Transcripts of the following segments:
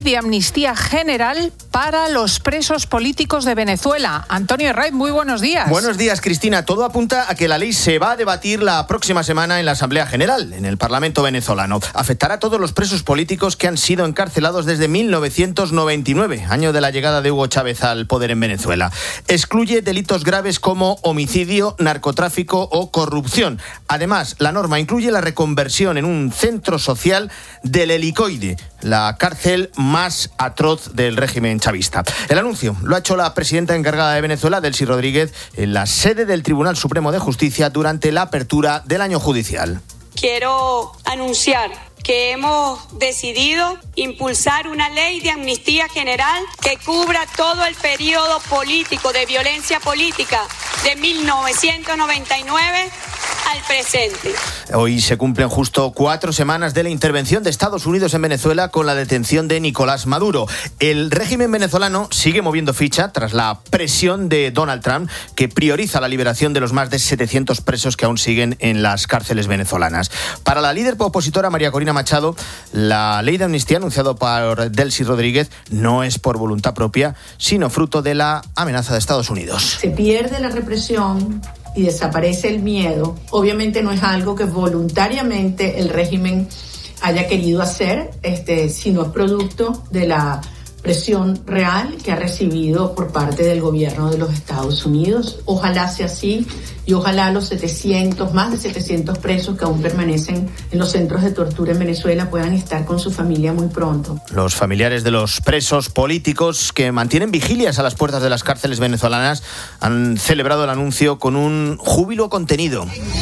de amnistía general para los presos políticos de Venezuela. Antonio Herraiz, muy buenos días. Buenos días, Cristina. Todo apunta a que la ley se va a debatir la próxima semana en la Asamblea General, en el Parlamento venezolano. Afectará a todos los presos políticos que han sido encarcelados desde 1999, año de la llegada de Hugo Chávez al poder en Venezuela. Excluye delitos graves como homicidio, narcotráfico o corrupción. Además, la norma incluye la reconversión en un centro social del Helicoide, la cárcel más atroz del régimen chavista. El anuncio lo ha hecho la presidenta encargada de Venezuela, Delcy Rodríguez, en la sede del Tribunal Supremo de Justicia durante la apertura del año judicial. Quiero anunciar que hemos decidido impulsar una ley de amnistía general que cubra todo el periodo político de violencia política de 1999 al presente. Hoy se cumplen justo 4 semanas de la intervención de Estados Unidos en Venezuela con la detención de Nicolás Maduro. El régimen venezolano sigue moviendo ficha tras la presión de Donald Trump, que prioriza la liberación de los más de 700 presos que aún siguen en las cárceles venezolanas. Para la líder opositora María Corina Machado, la ley de amnistía anunciada por Delcy Rodríguez no es por voluntad propia, sino fruto de la amenaza de Estados Unidos. Se pierde la represión y desaparece el miedo. Obviamente no es algo que voluntariamente el régimen haya querido hacer, sino es producto de la presión real que ha recibido por parte del gobierno de los Estados Unidos. Ojalá sea así y ojalá los más de 700 presos que aún permanecen en los centros de tortura en Venezuela puedan estar con su familia muy pronto. Los familiares de los presos políticos que mantienen vigilias a las puertas de las cárceles venezolanas han celebrado el anuncio con un júbilo contenido.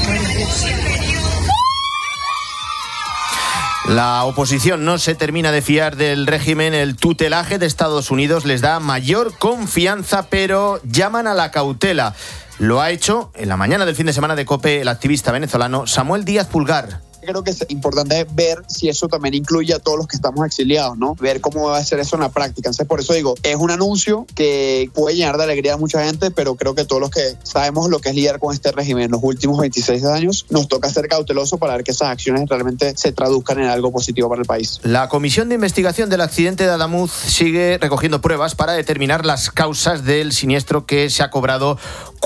La oposición no se termina de fiar del régimen. El tutelaje de Estados Unidos les da mayor confianza, pero llaman a la cautela. Lo ha hecho en la mañana del fin de semana de COPE el activista venezolano Samuel Díaz Pulgar. Creo que es importante ver si eso también incluye a todos los que estamos exiliados, ¿no? Ver cómo va a ser eso en la práctica. Entonces, por eso digo, es un anuncio que puede llenar de alegría a mucha gente, pero creo que todos los que sabemos lo que es lidiar con este régimen en los últimos 26 años, nos toca ser cautelosos para ver que esas acciones realmente se traduzcan en algo positivo para el país. La Comisión de Investigación del accidente de Adamuz sigue recogiendo pruebas para determinar las causas del siniestro que se ha cobrado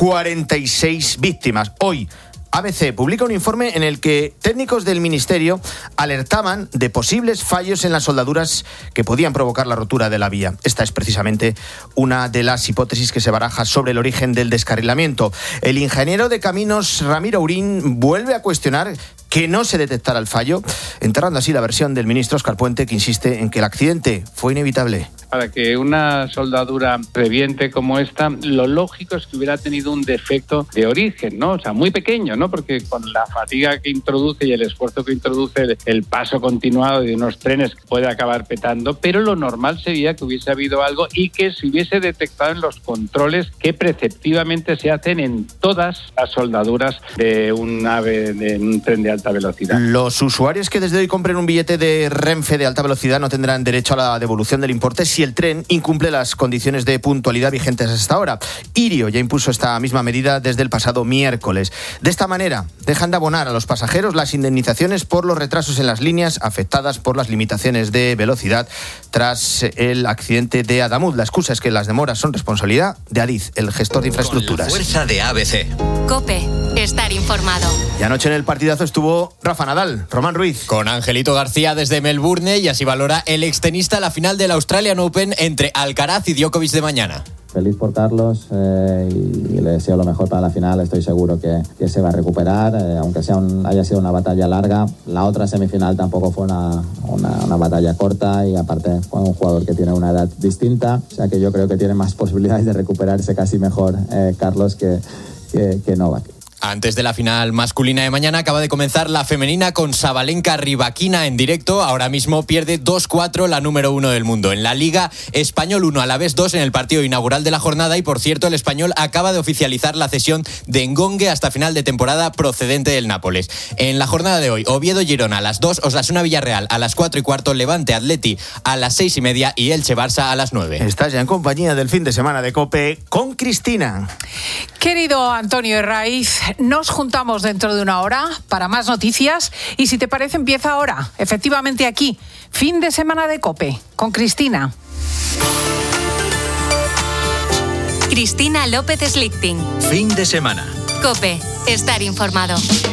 46 víctimas. Hoy, ABC publica un informe en el que técnicos del Ministerio alertaban de posibles fallos en las soldaduras que podían provocar la rotura de la vía. Esta es precisamente una de las hipótesis que se baraja sobre el origen del descarrilamiento. El ingeniero de caminos Ramiro Urín vuelve a cuestionar que no se detectara el fallo, enterrando así la versión del ministro Óscar Puente, que insiste en que el accidente fue inevitable. Para que una soldadura reviente como esta, lo lógico es que hubiera tenido un defecto de origen, ¿no? O sea, muy pequeño, ¿no? Porque con la fatiga que introduce y el esfuerzo que introduce el paso continuado de unos trenes puede acabar petando, pero lo normal sería que hubiese habido algo y que se hubiese detectado en los controles que preceptivamente se hacen en todas las soldaduras de un ave, de un tren de alta velocidad. Los usuarios que desde hoy compren un billete de Renfe de alta velocidad no tendrán derecho a la devolución del importe si el tren incumple las condiciones de puntualidad vigentes hasta ahora. Irio ya impuso esta misma medida desde el pasado miércoles. De esta manera, dejan de abonar a los pasajeros las indemnizaciones por los retrasos en las líneas afectadas por las limitaciones de velocidad tras el accidente de Adamuz. La excusa es que las demoras son responsabilidad de Adif, el gestor de infraestructuras. Con la fuerza de ABC. COPE. Estar informado. Y anoche en el partidazo estuvo Rafa Nadal, Román Ruiz. Con Angelito García desde Melbourne, y así valora el extenista la final del Australian Open entre Alcaraz y Djokovic de mañana. Feliz por Carlos y le deseo lo mejor para la final. Estoy seguro que se va a recuperar, aunque haya sido una batalla larga. La otra semifinal tampoco fue una batalla corta, y aparte fue un jugador que tiene una edad distinta, o sea que yo creo que tiene más posibilidades de recuperarse casi mejor Carlos que Novak. Antes de la final masculina de mañana acaba de comenzar la femenina con Sabalenka Rybakina en directo. Ahora mismo pierde 2-4 la número 1 del mundo. En la Liga, Español 1, Alavés 2 en el partido inaugural de la jornada. Y por cierto, el Español acaba de oficializar la cesión de Ngonge hasta final de temporada procedente del Nápoles. En la jornada de hoy, Oviedo-Girona a las 2, Osasuna-Villarreal a las 4:15, Levante-Atleti a las 6:30 y Elche-Barça a las 9. Estás ya en compañía del fin de semana de COPE con Cristina. Querido Antonio Herraiz, nos juntamos dentro de una hora para más noticias y si te parece empieza ahora, efectivamente aquí, fin de semana de COPE, con Cristina. Cristina López Slichting. Fin de semana. COPE, estar informado.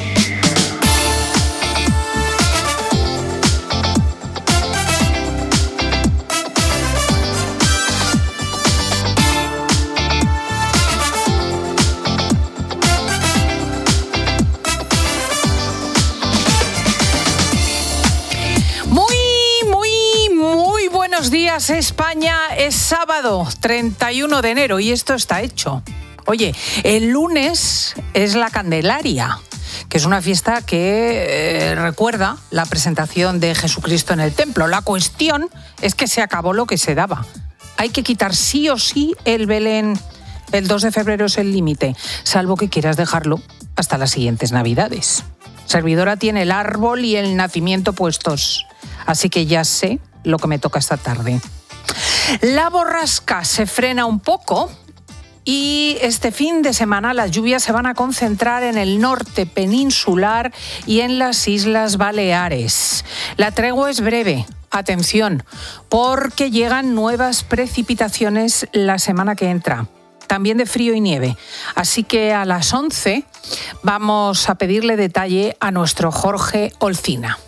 Buenos días, España. Es sábado 31 de enero y esto está hecho. Oye, el lunes es la Candelaria, que es una fiesta que recuerda la presentación de Jesucristo en el templo. La cuestión es que se acabó lo que se daba. Hay que quitar sí o sí el Belén. El 2 de febrero es el límite, salvo que quieras dejarlo hasta las siguientes Navidades. Servidora tiene el árbol y el nacimiento puestos, así que ya sé lo que me toca esta tarde. La borrasca se frena un poco y este fin de semana las lluvias se van a concentrar en el norte peninsular y en las Islas Baleares. La tregua es breve, atención, porque llegan nuevas precipitaciones la semana que entra. También de frío y nieve. Así que a las 11 vamos a pedirle detalle a nuestro Jorge Olcina.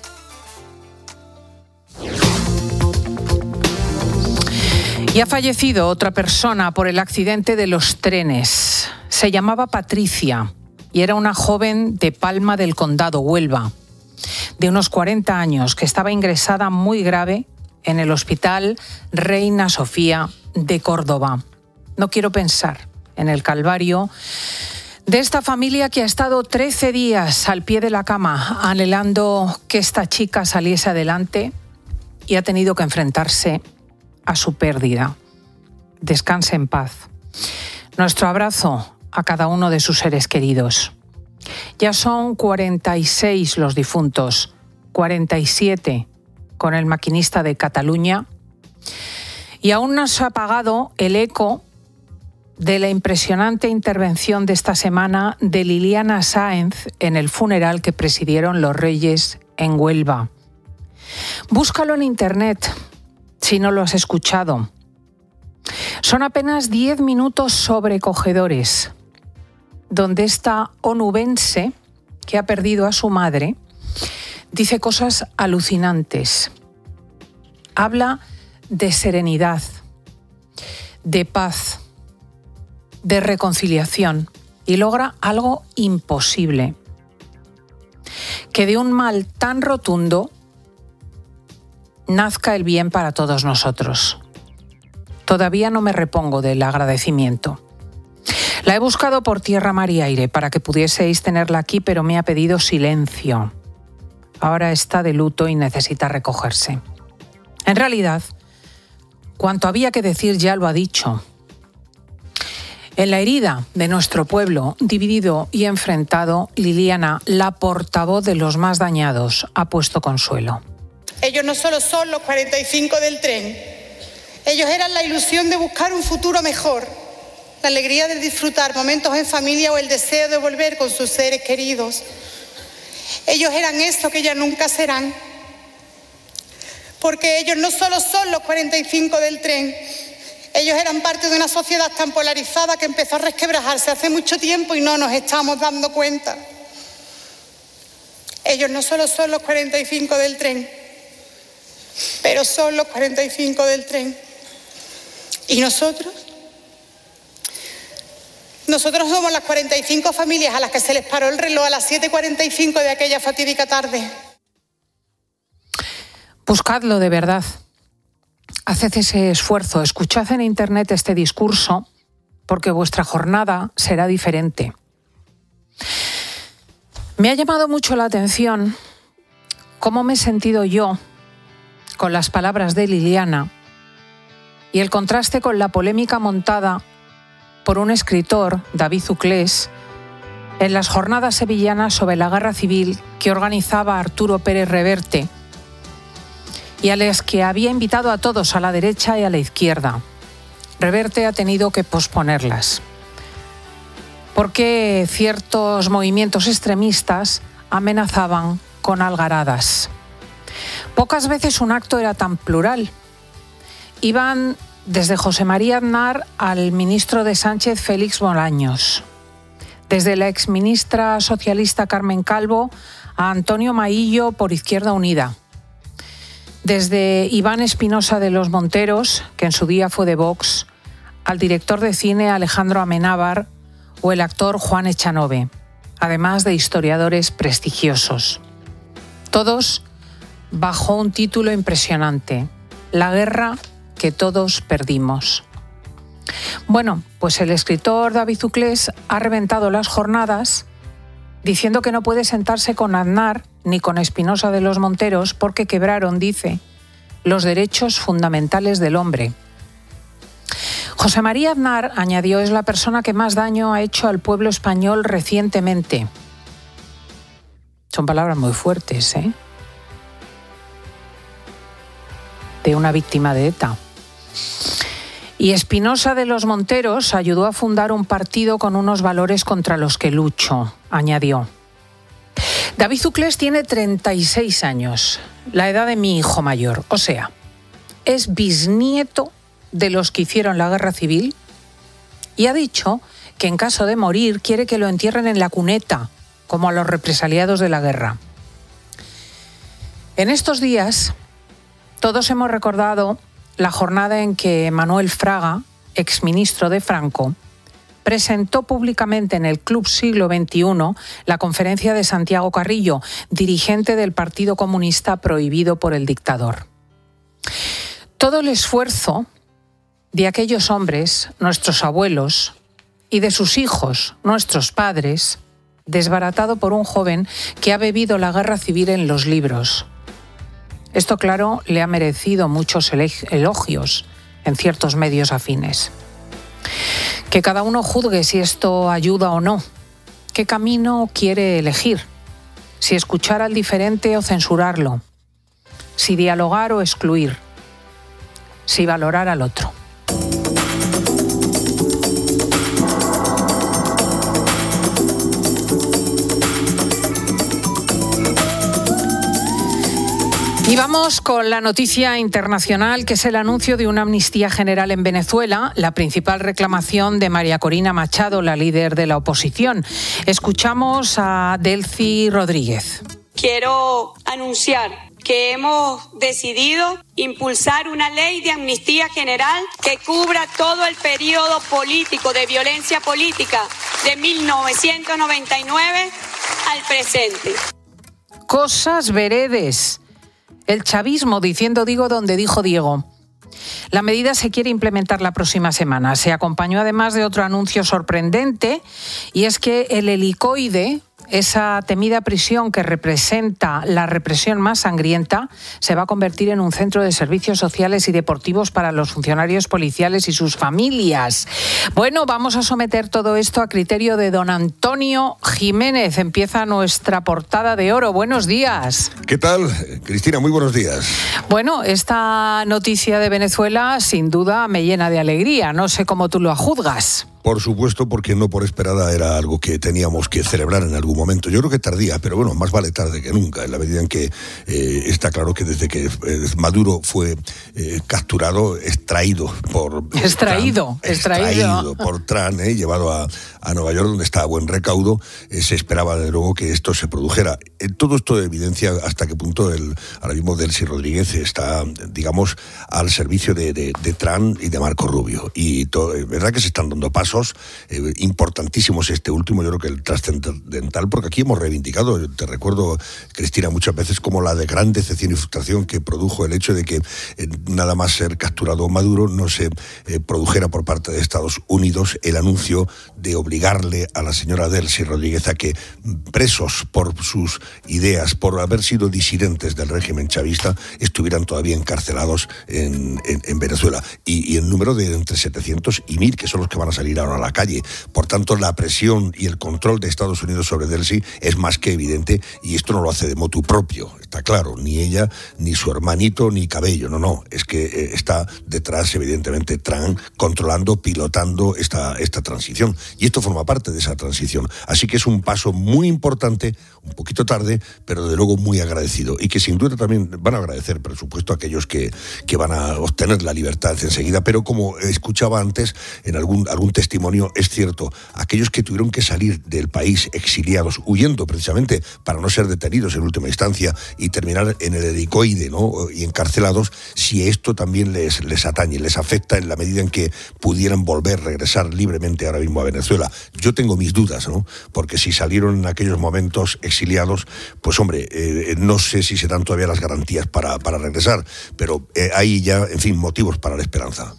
Y ha fallecido otra persona por el accidente de los trenes. Se llamaba Patricia y era una joven de Palma del Condado, Huelva, de unos 40 años, que estaba ingresada muy grave en el Hospital Reina Sofía de Córdoba. No quiero pensar en el calvario de esta familia que ha estado 13 días al pie de la cama anhelando que esta chica saliese adelante y ha tenido que enfrentarse a su pérdida. Descanse en paz. Nuestro abrazo a cada uno de sus seres queridos. Ya son 46 los difuntos, 47 con el maquinista de Cataluña, y aún no se ha apagado el eco de la impresionante intervención de esta semana de Liliana Sáenz en el funeral que presidieron los Reyes en Huelva. Búscalo en internet si no lo has escuchado. Son apenas 10 minutos sobrecogedores, donde esta onubense, que ha perdido a su madre, dice cosas alucinantes. Habla de serenidad, de paz, de reconciliación y logra algo imposible. Que de un mal tan rotundo nazca el bien para todos nosotros. Todavía no me repongo del agradecimiento. La he buscado por tierra, mar y aire para que pudieseis tenerla aquí, pero me ha pedido silencio. Ahora está de luto y necesita recogerse. En realidad, cuanto había que decir ya lo ha dicho. En la herida de nuestro pueblo, dividido y enfrentado, Liliana, la portavoz de los más dañados, ha puesto consuelo. Ellos no solo son los 45 del tren, ellos eran la ilusión de buscar un futuro mejor, la alegría de disfrutar momentos en familia o el deseo de volver con sus seres queridos. Ellos eran eso que ya nunca serán, porque ellos no solo son los 45 del tren, ellos eran parte de una sociedad tan polarizada que empezó a resquebrajarse hace mucho tiempo y no nos estamos dando cuenta. Ellos no solo son los 45 del tren, pero son los 45 del tren. ¿Y nosotros? Nosotros somos las 45 familias a las que se les paró el reloj a las 7:45 de aquella fatídica tarde. Buscadlo de verdad. Haced ese esfuerzo. Escuchad en internet este discurso porque vuestra jornada será diferente. Me ha llamado mucho la atención cómo me he sentido yo con las palabras de Liliana y el contraste con la polémica montada por un escritor, David Uclés, en las jornadas sevillanas sobre la guerra civil que organizaba Arturo Pérez Reverte y a las que había invitado a todos, a la derecha y a la izquierda. Reverte ha tenido que posponerlas. porque ciertos movimientos extremistas amenazaban con algaradas. Pocas veces un acto era tan plural. Iban desde José María Aznar al ministro de Sánchez, Félix Bolaños, desde la exministra socialista Carmen Calvo a Antonio Maillo por Izquierda Unida, desde Iván Espinosa de los Monteros, que en su día fue de Vox, al director de cine Alejandro Amenábar o el actor Juan Echanove, además de historiadores prestigiosos. Todos bajo un título impresionante: La guerra que todos perdimos. Bueno, pues el escritor David Uclés ha reventado las jornadas diciendo que no puede sentarse con Aznar ni con Espinosa de los Monteros porque quebraron, dice, los derechos fundamentales del hombre. José María Aznar, añadió, es la persona que más daño ha hecho al pueblo español recientemente. Son palabras muy fuertes, ¿eh? De una víctima de ETA. Y Espinosa de los Monteros ayudó a fundar un partido con unos valores contra los que lucho, añadió. David Uclés tiene 36 años, la edad de mi hijo mayor, o sea, es bisnieto de los que hicieron la guerra civil y ha dicho que en caso de morir quiere que lo entierren en la cuneta, como a los represaliados de la guerra. En estos días, todos hemos recordado la jornada en que Manuel Fraga, exministro de Franco, presentó públicamente en el Club Siglo XXI la conferencia de Santiago Carrillo, dirigente del Partido Comunista prohibido por el dictador. Todo el esfuerzo de aquellos hombres, nuestros abuelos, y de sus hijos, nuestros padres, desbaratado por un joven que ha bebido la guerra civil en los libros. Esto, claro, le ha merecido muchos elogios en ciertos medios afines. Que cada uno juzgue si esto ayuda o no, qué camino quiere elegir, si escuchar al diferente o censurarlo, si dialogar o excluir, si valorar al otro. Y vamos con la noticia internacional, que es el anuncio de una amnistía general en Venezuela, la principal reclamación de María Corina Machado, la líder de la oposición. Escuchamos a Delcy Rodríguez. Quiero anunciar que hemos decidido impulsar una ley de amnistía general que cubra todo el periodo político de violencia política de 1999 al presente. Cosas veredes. El chavismo diciendo digo donde dijo Diego. La medida se quiere implementar la próxima semana. Se acompañó además de otro anuncio sorprendente, y es que el helicoide, esa temida prisión que representa la represión más sangrienta, se va a convertir en un centro de servicios sociales y deportivos para los funcionarios policiales y sus familias. Bueno, vamos a someter todo esto a criterio de don Antonio Jiménez. Empieza nuestra portada de oro. Buenos días. ¿Qué tal, Cristina? Muy buenos días. Bueno, esta noticia de Venezuela sin duda me llena de alegría. No sé cómo tú lo juzgas. Por supuesto, porque no por esperada era algo que teníamos que celebrar en algún momento. Yo creo que tardía, pero bueno, más vale tarde que nunca, en la medida en que está claro que desde que Maduro fue capturado, extraído por Trump, llevado a Nueva York, donde está a buen recaudo, se esperaba de luego que esto se produjera. Todo esto evidencia hasta qué punto ahora mismo Delcy Rodríguez está, digamos, al servicio de Trump y de Marco Rubio. Y es verdad que se están dando pasos importantísimos, este último, yo creo que el trascendental, porque aquí hemos reivindicado, te recuerdo, Cristina, muchas veces como la de gran decepción y frustración que produjo el hecho de que nada más ser capturado Maduro no se produjera por parte de Estados Unidos el anuncio de obligarle a la señora Delcy Rodríguez a que presos por sus ideas, por haber sido disidentes del régimen chavista, estuvieran todavía encarcelados en Venezuela. Y el número de entre 700 y 1000, que son los que van a salir salieron a la calle. Por tanto, la presión y el control de Estados Unidos sobre Delcy es más que evidente, y esto no lo hace de motu propio, está claro, ni ella, ni su hermanito, ni Cabello, no, es que está detrás, evidentemente, Trump controlando, pilotando esta transición, y esto forma parte de esa transición. Así que es un paso muy importante, un poquito tarde, pero de luego muy agradecido, y que sin duda también van a agradecer, por supuesto, a aquellos que van a obtener la libertad enseguida. Pero como escuchaba antes en algún testimonio, es cierto, aquellos que tuvieron que salir del país exiliados, huyendo precisamente para no ser detenidos en última instancia y terminar en el helicoide, ¿no?, y encarcelados, si esto también les atañe, les afecta en la medida en que pudieran regresar libremente ahora mismo a Venezuela. Yo tengo mis dudas, ¿no?, porque si salieron en aquellos momentos exiliados, pues hombre, no sé si se dan todavía las garantías para regresar, pero hay ya, en fin, motivos para la esperanza.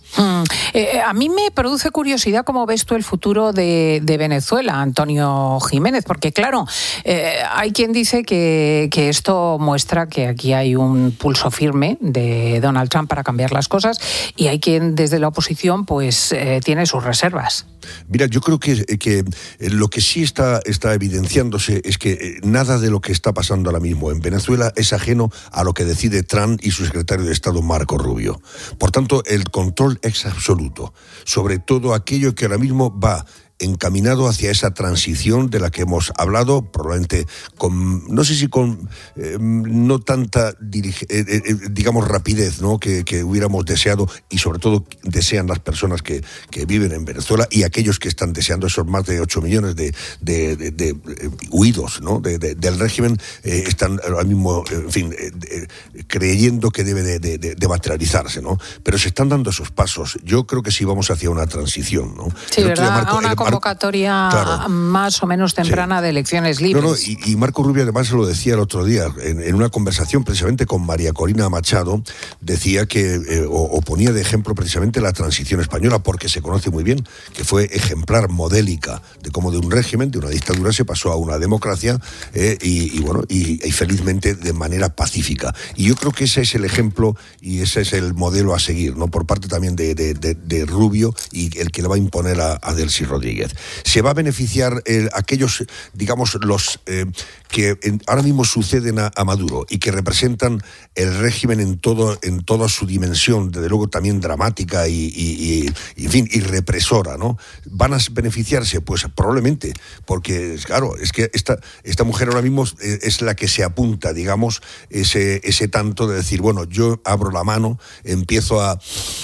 A mí me produce curiosidad cómo ves tú el futuro de Venezuela, Antonio Jiménez, porque claro, hay quien dice que esto muestra que aquí hay un pulso firme de Donald Trump para cambiar las cosas, y hay quien desde la oposición pues tiene sus reservas. Mira, yo creo que lo que sí está evidenciándose es que nada de lo que está pasando ahora mismo en Venezuela es ajeno a lo que decide Trump y su secretario de Estado, Marco Rubio. Por tanto, el control es absoluto sobre todo aquello que ahora mismo va encaminado hacia esa transición de la que hemos hablado, probablemente con, no sé si con no tanta digamos rapidez, ¿no?, que hubiéramos deseado, y sobre todo desean las personas que viven en Venezuela y aquellos que están deseando, esos más de 8 millones de huidos, ¿no?, del régimen, están ahora mismo, en fin, creyendo que debe de materializarse, ¿no? Pero se están dando esos pasos. Yo creo que sí vamos hacia una transición, ¿no? Sí, ¿verdad? Una convocatoria claro, más o menos temprana, sí, de elecciones libres. Y Marco Rubio además se lo decía el otro día, en una conversación precisamente con María Corina Machado, decía que, o ponía de ejemplo precisamente la transición española, porque se conoce muy bien que fue ejemplar, modélica, de cómo de un régimen, de una dictadura, se pasó a una democracia, y felizmente de manera pacífica. Y yo creo que ese es el ejemplo y ese es el modelo a seguir, ¿no?, por parte también de Rubio, y el que le va a imponer a Delcy Rodríguez. Se va a beneficiar aquellos, digamos, los que ahora mismo suceden a Maduro y que representan el régimen en toda su dimensión, desde luego también dramática y en fin, y represora, ¿no? ¿Van a beneficiarse? Pues probablemente, porque claro, es que esta mujer ahora mismo es la que se apunta, digamos, ese tanto de decir, bueno, yo abro la mano, empiezo a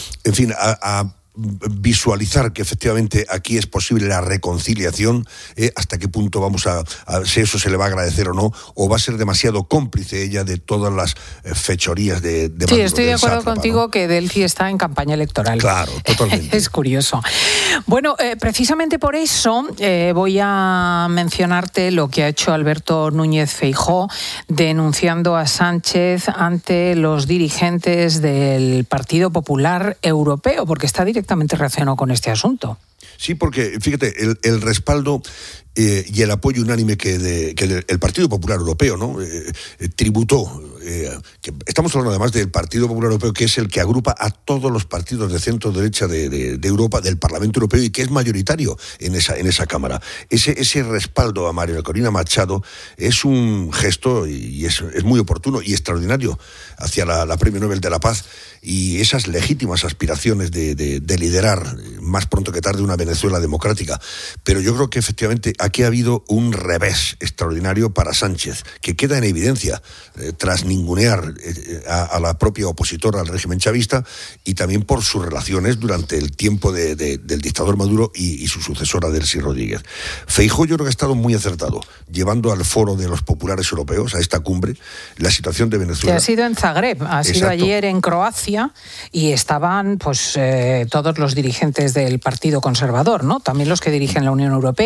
visualizar que efectivamente aquí es posible la reconciliación, hasta qué punto vamos a si eso se le va a agradecer o no, o va a ser demasiado cómplice ella de todas las fechorías de Maduro. Sí, estoy de acuerdo contigo, ¿no?, que Delcy está en campaña electoral. Claro, totalmente. Es curioso. Bueno, precisamente por eso voy a mencionarte lo que ha hecho Alberto Núñez Feijóo, denunciando a Sánchez ante los dirigentes del Partido Popular Europeo, porque está directamente relacionado con este asunto. Sí, porque fíjate, el respaldo y el apoyo unánime que el Partido Popular Europeo, ¿no?, tributó, que estamos hablando además del Partido Popular Europeo, que es el que agrupa a todos los partidos de centro-derecha de Europa, del Parlamento Europeo, y que es mayoritario en esa Cámara. Ese respaldo a María Corina Machado es un gesto, y es muy oportuno y extraordinario, hacia la Premio Nobel de la Paz, y esas legítimas aspiraciones de liderar más pronto que tarde una Venezuela democrática. Pero yo creo que efectivamente aquí ha habido un revés extraordinario para Sánchez, que queda en evidencia tras ningunear a la propia opositora al régimen chavista, y también por sus relaciones durante el tiempo del dictador Maduro y su sucesora Delcy Rodríguez. Feijóo yo creo que ha estado muy acertado, llevando al foro de los populares europeos, a esta cumbre, la situación de Venezuela. Que ha sido en Zagreb, ha sido ayer en Croacia, y estaban pues todos los dirigentes del Partido Conservador, ¿no?, también los que dirigen la Unión Europea.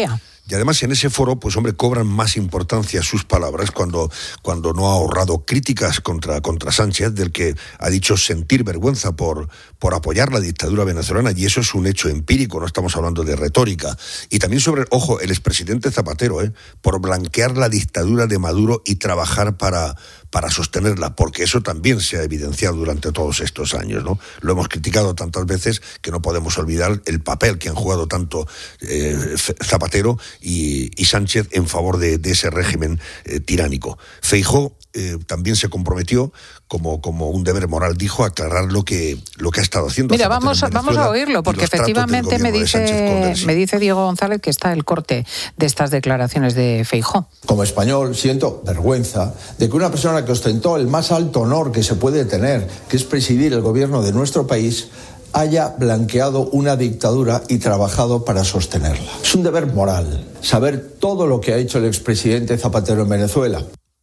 Y además en ese foro, pues hombre, cobran más importancia sus palabras cuando no ha ahorrado críticas contra Sánchez, del que ha dicho sentir vergüenza por apoyar la dictadura venezolana, y eso es un hecho empírico, no estamos hablando de retórica. Y también sobre, ojo, el expresidente Zapatero, por blanquear la dictadura de Maduro y trabajar para sostenerla, porque eso también se ha evidenciado durante todos estos años, ¿no? Lo hemos criticado tantas veces que no podemos olvidar el papel que han jugado tanto Zapatero y Sánchez en favor de ese régimen tiránico. Feijóo también se comprometió como un deber moral, dijo, aclarar lo que ha estado haciendo. Mira, vamos a oírlo, porque efectivamente me dice Diego González que está el corte de estas declaraciones de Feijóo. Como español siento vergüenza de que una persona que ostentó el más alto honor que se puede tener, que es presidir el gobierno de nuestro país, haya blanqueado una dictadura y trabajado para sostenerla. Es un deber moral saber todo lo que ha hecho el expresidente Zapatero en Venezuela.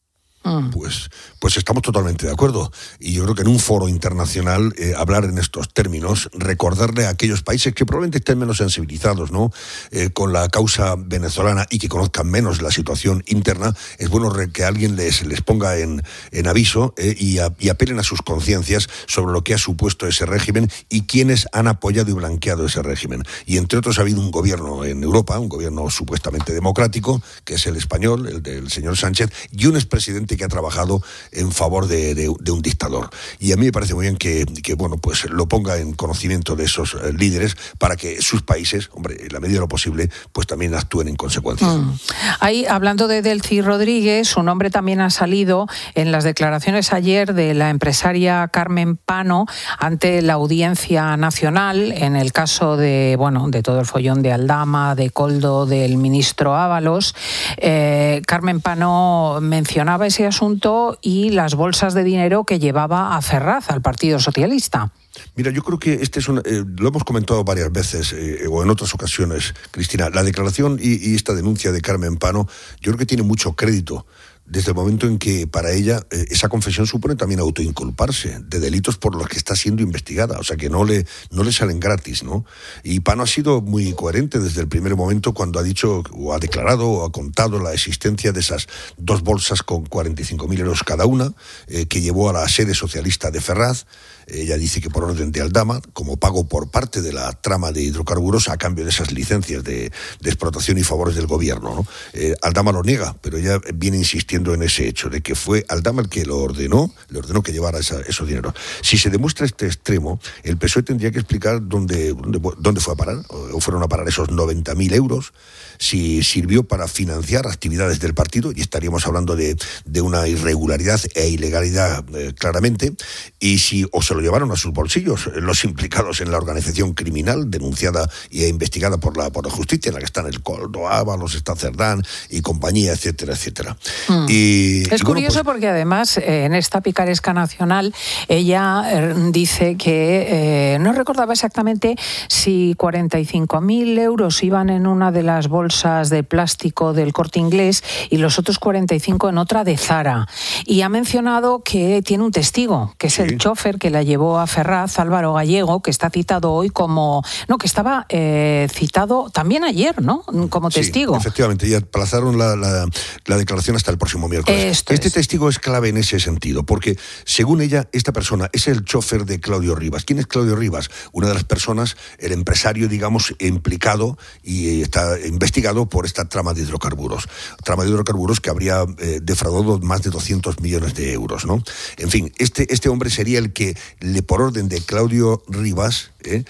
Pues estamos totalmente de acuerdo. Y yo creo que en un foro internacional hablar en estos términos, recordarle a aquellos países que probablemente estén menos sensibilizados, ¿no?, con la causa venezolana y que conozcan menos la situación interna, es bueno que alguien les ponga en aviso y apelen a sus conciencias sobre lo que ha supuesto ese régimen y quienes han apoyado y blanqueado ese régimen. Y entre otros ha habido un gobierno en Europa, un gobierno supuestamente democrático, que es el español, el del señor Sánchez, y un expresidente que ha trabajado en favor de un dictador. Y a mí me parece muy bien que pues lo ponga en conocimiento de esos líderes para que sus países, hombre, en la medida de lo posible, pues también actúen en consecuencia. Ahí, hablando de Delcy Rodríguez, su nombre también ha salido en las declaraciones ayer de la empresaria Carmen Pano ante la Audiencia Nacional en el caso de todo el follón de Aldama, de Koldo, del ministro Ábalos. Carmen Pano mencionaba ese asunto y las bolsas de dinero que llevaba a Ferraz, al Partido Socialista. Mira, yo creo que este es lo hemos comentado varias veces o en otras ocasiones, Cristina. La declaración y esta denuncia de Carmen Pano, yo creo que tiene mucho crédito, desde el momento en que para ella esa confesión supone también autoinculparse de delitos por los que está siendo investigada, o sea que no le salen gratis, ¿no? Y Pano ha sido muy coherente desde el primer momento cuando ha dicho o ha declarado o ha contado la existencia de esas dos bolsas con 45.000 euros cada una que llevó a la sede socialista de Ferraz. Ella dice que por orden de Aldama, como pago por parte de la trama de hidrocarburos a cambio de esas licencias de explotación y favores del gobierno, ¿no? Aldama lo niega, pero ella viene insistiendo en ese hecho, de que fue Aldama el que le ordenó que llevara esos dineros. Si se demuestra este extremo, el PSOE tendría que explicar dónde fue a parar, o fueron a parar esos 90.000 euros, si sirvió para financiar actividades del partido, y estaríamos hablando de una irregularidad e ilegalidad claramente, y si o se lo llevaron a sus bolsillos los implicados en la organización criminal denunciada e investigada por la justicia, en la que están el Koldo, Ábalos, está Cerdán y compañía, etcétera, etcétera. Es curioso porque además en esta picaresca nacional ella dice que no recordaba exactamente si 45.000 euros iban en una de las bolsas de plástico del Corte Inglés y los otros 45 en otra de Zara. Y ha mencionado que tiene un testigo, que es el chofer que la llevó a Ferraz, Álvaro Gallego, que está citado hoy que estaba citado también ayer, ¿no?, como testigo. Sí, efectivamente, y aplazaron la declaración hasta el próximo miércoles. Este testigo es clave en ese sentido, porque según ella, esta persona es el chofer de Claudio Rivas. ¿Quién es Claudio Rivas? Una de las personas, el empresario, digamos, implicado y está investigado por esta trama de hidrocarburos. Trama de hidrocarburos que habría defraudado más de 200 millones de euros, ¿no? En fin, este hombre sería el que, por orden de Claudio Rivas,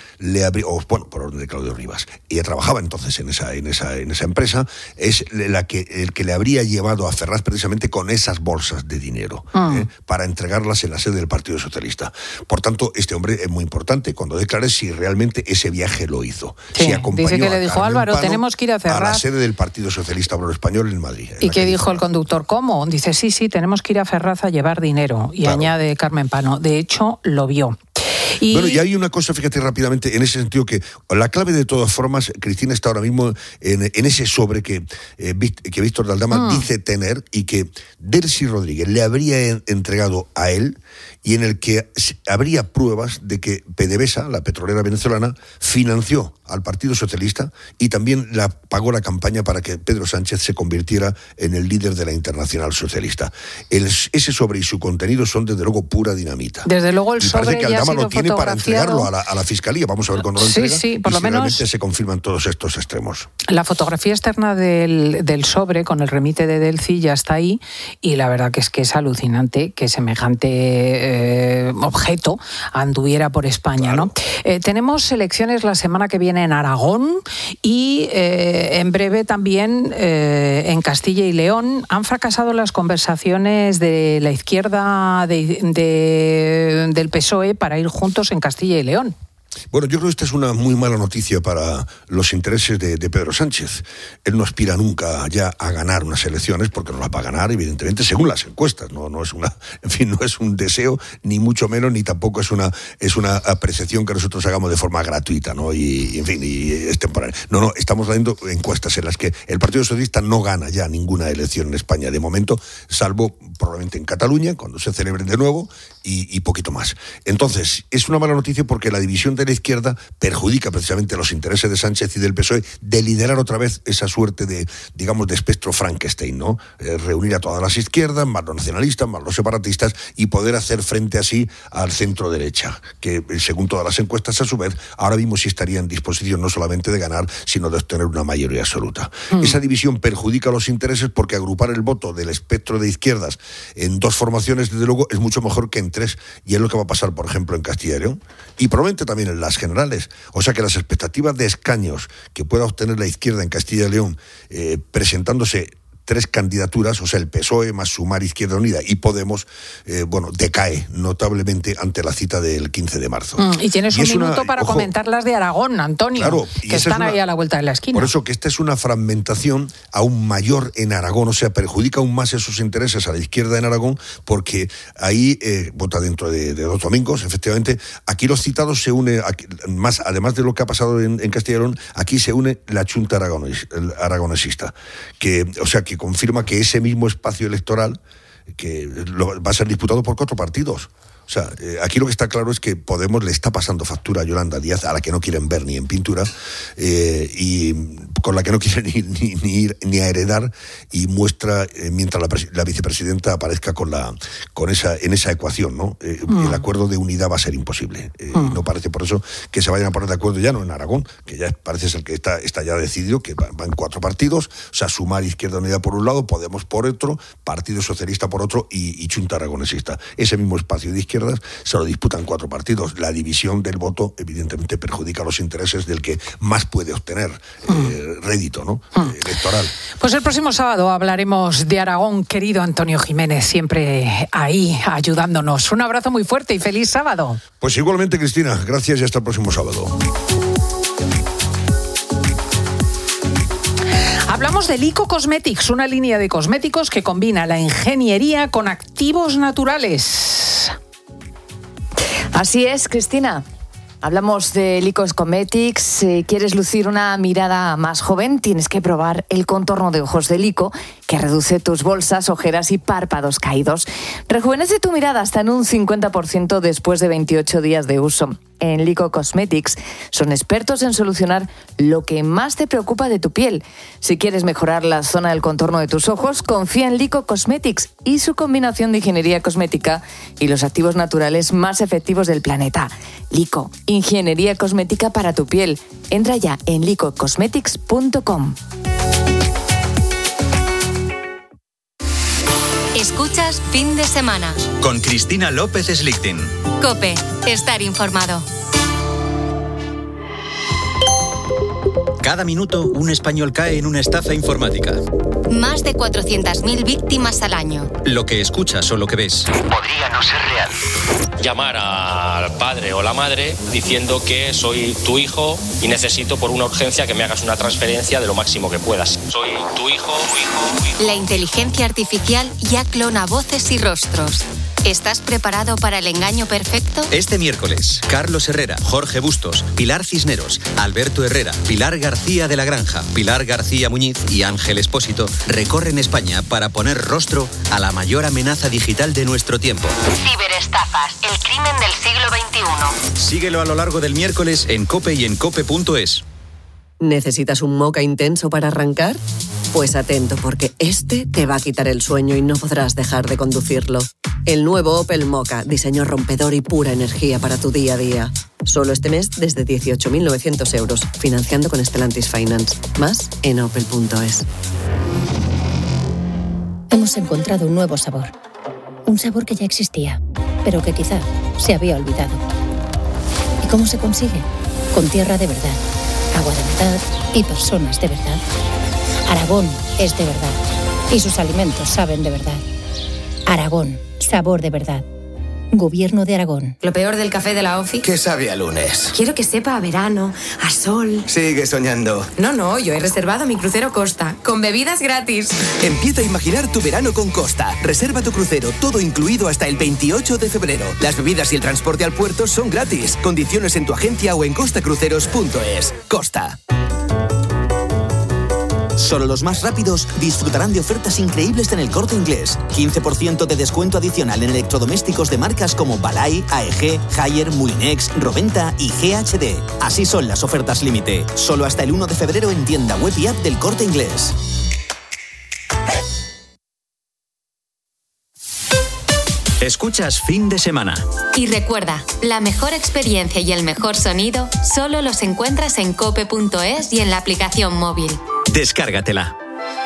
por orden de Claudio Rivas, ella trabajaba entonces en esa empresa, es el que le habría llevado a Ferraz precisamente con esas bolsas de dinero para entregarlas en la sede del Partido Socialista. Por tanto, este hombre es muy importante cuando declare si realmente ese viaje lo hizo. Sí, dice que le dijo Álvaro, Pano, tenemos que ir a Ferraz. A la sede del Partido Socialista Obrero Español en Madrid. ¿Y qué dijo el conductor? ¿Cómo? Dice, sí, tenemos que ir a Ferraz a llevar dinero. Y añade Carmen Pano, de hecho, lo vio. Bueno, y hay una cosa, fíjate rápidamente, en ese sentido, que la clave de todas formas, Cristina, está ahora mismo en ese sobre que Víctor de Aldama dice tener y que Delcy Rodríguez le habría entregado a él, y en el que habría pruebas de que PDVSA, la petrolera venezolana, financió al Partido Socialista y también pagó la campaña para que Pedro Sánchez se convirtiera en el líder de la Internacional Socialista. Ese sobre y su contenido son desde luego pura dinamita. Desde luego el sobre parece que ya ha Aldama sido lo tiene para fotografiado. entregarlo a la Fiscalía. Vamos a ver cuándo lo entrega. Sí, por lo menos realmente se confirman todos estos extremos. La fotografía externa del sobre con el remite de Delcy ya está ahí, y la verdad que es alucinante que semejante objeto anduviera por España, claro. ¿No? Tenemos elecciones la semana que viene en Aragón y en breve también en Castilla y León. Han fracasado las conversaciones de la izquierda del PSOE para ir juntos en Castilla y León. Bueno, yo creo que esta es una muy mala noticia para los intereses de Pedro Sánchez. Él no aspira nunca ya a ganar unas elecciones, porque no las va a ganar, evidentemente, según las encuestas. No es un deseo, ni mucho menos, ni tampoco es una apreciación que nosotros hagamos de forma gratuita, ¿no? Y es temporal. No, estamos dando encuestas en las que el Partido Socialista no gana ya ninguna elección en España, de momento, salvo probablemente en Cataluña, cuando se celebren de nuevo, y poquito más. Entonces, es una mala noticia porque la división de la izquierda perjudica precisamente los intereses de Sánchez y del PSOE de liderar otra vez esa suerte de espectro Frankenstein, ¿no? Reunir a todas las izquierdas, más los nacionalistas, más los separatistas, y poder hacer frente así al centro derecha, que según todas las encuestas, a su vez, ahora mismo sí estaría en disposición no solamente de ganar, sino de obtener una mayoría absoluta. Esa división perjudica los intereses porque agrupar el voto del espectro de izquierdas en dos formaciones, desde luego, es mucho mejor que en tres, y es lo que va a pasar, por ejemplo, en Castilla y León, y probablemente también en las generales. O sea que las expectativas de escaños que pueda obtener la izquierda en Castilla y León, presentándose tres candidaturas, o sea, el PSOE más Sumar, Izquierda Unida y Podemos, decae notablemente ante la cita del 15 de marzo. Y tienes un minuto para comentar las de Aragón, Antonio, claro, que están ahí a la vuelta de la esquina. Por eso que esta es una fragmentación aún mayor en Aragón, o sea, perjudica aún más esos intereses a la izquierda en Aragón, porque ahí vota dentro de 2 domingos, efectivamente. Aquí los citados se une, además de lo que ha pasado en Castilla y León, aquí se une la Chunta aragonesista, o sea, que confirma que ese mismo espacio electoral va a ser disputado por 4 partidos. O sea, aquí lo que está claro es que Podemos le está pasando factura a Yolanda Díaz, a la que no quieren ver ni en pintura, y con la que no quieren ni ir ni a heredar, y muestra, mientras la vicepresidenta aparezca en esa ecuación, ¿no? El acuerdo de unidad va a ser imposible. No parece por eso que se vayan a poner de acuerdo ya no en Aragón, que ya parece ser que está ya decidido, que van 4 partidos, o sea, Sumar, Izquierda Unida por un lado, Podemos por otro, Partido Socialista por otro y Chunta aragonesista. Ese mismo espacio de izquierdas se lo disputan 4 partidos. La división del voto evidentemente perjudica los intereses del que más puede obtener rédito, ¿no? Electoral. Pues el próximo sábado hablaremos de Aragón, querido Antonio Jiménez, siempre ahí ayudándonos. Un abrazo muy fuerte y feliz sábado. Pues igualmente, Cristina, gracias y hasta el próximo sábado. Hablamos de Lico Cosmetics, una línea de cosméticos que combina la ingeniería con activos naturales. Así es, Cristina. Hablamos de Lico Cosmetics. Si quieres lucir una mirada más joven, tienes que probar el contorno de ojos de Lico, que reduce tus bolsas, ojeras y párpados caídos. Rejuvenece tu mirada hasta en un 50% después de 28 días de uso. En Lico Cosmetics son expertos en solucionar lo que más te preocupa de tu piel. Si quieres mejorar la zona del contorno de tus ojos, confía en Lico Cosmetics y su combinación de ingeniería cosmética y los activos naturales más efectivos del planeta. Lico, ingeniería cosmética para tu piel. Entra ya en licocosmetics.com. Escuchas Fin de Semana con Cristina López Slichting. COPE, estar informado. Cada minuto, un español cae en una estafa informática. Más de 400.000 víctimas al año. Lo que escuchas o lo que ves podría no ser real. Llamar al padre o la madre diciendo que soy tu hijo y necesito por una urgencia que me hagas una transferencia de lo máximo que puedas. Soy tu hijo. La inteligencia artificial ya clona voces y rostros. ¿Estás preparado para el engaño perfecto? Este miércoles, Carlos Herrera, Jorge Bustos, Pilar Cisneros, Alberto Herrera, Pilar García de la Granja, Pilar García Muñiz y Ángel Expósito recorren España para poner rostro a la mayor amenaza digital de nuestro tiempo. Ciberestafas, el crimen del siglo XXI. Síguelo a lo largo del miércoles en COPE y en COPE.es. ¿Necesitas un moca intenso para arrancar? Pues atento, porque este te va a quitar el sueño y no podrás dejar de conducirlo. El nuevo Opel Moka, diseño rompedor y pura energía para tu día a día. Solo este mes desde 18.900 euros, financiando con Stellantis Finance. Más en opel.es. Hemos encontrado un nuevo sabor. Un sabor que ya existía, pero que quizá se había olvidado. ¿Y cómo se consigue? Con tierra de verdad, agua de verdad y personas de verdad. Aragón es de verdad y sus alimentos saben de verdad. Aragón, sabor de verdad. Gobierno de Aragón. Lo peor del café de la OFI. Que sabe a lunes. Quiero que sepa a verano, a sol. Sigue soñando. No, yo he reservado mi crucero Costa, con bebidas gratis. Empieza a imaginar tu verano con Costa. Reserva tu crucero, todo incluido hasta el 28 de febrero. Las bebidas y el transporte al puerto son gratis. Condiciones en tu agencia o en costacruceros.es. Costa. Solo los más rápidos disfrutarán de ofertas increíbles en El Corte Inglés. 15% de descuento adicional en electrodomésticos de marcas como Balay, AEG, Haier, Mulinex, Roventa y GHD. Así son las ofertas límite. Solo hasta el 1 de febrero en tienda web y app del Corte Inglés. Escuchas Fin de Semana. Y recuerda, la mejor experiencia y el mejor sonido solo los encuentras en cope.es y en la aplicación móvil. Descárgatela.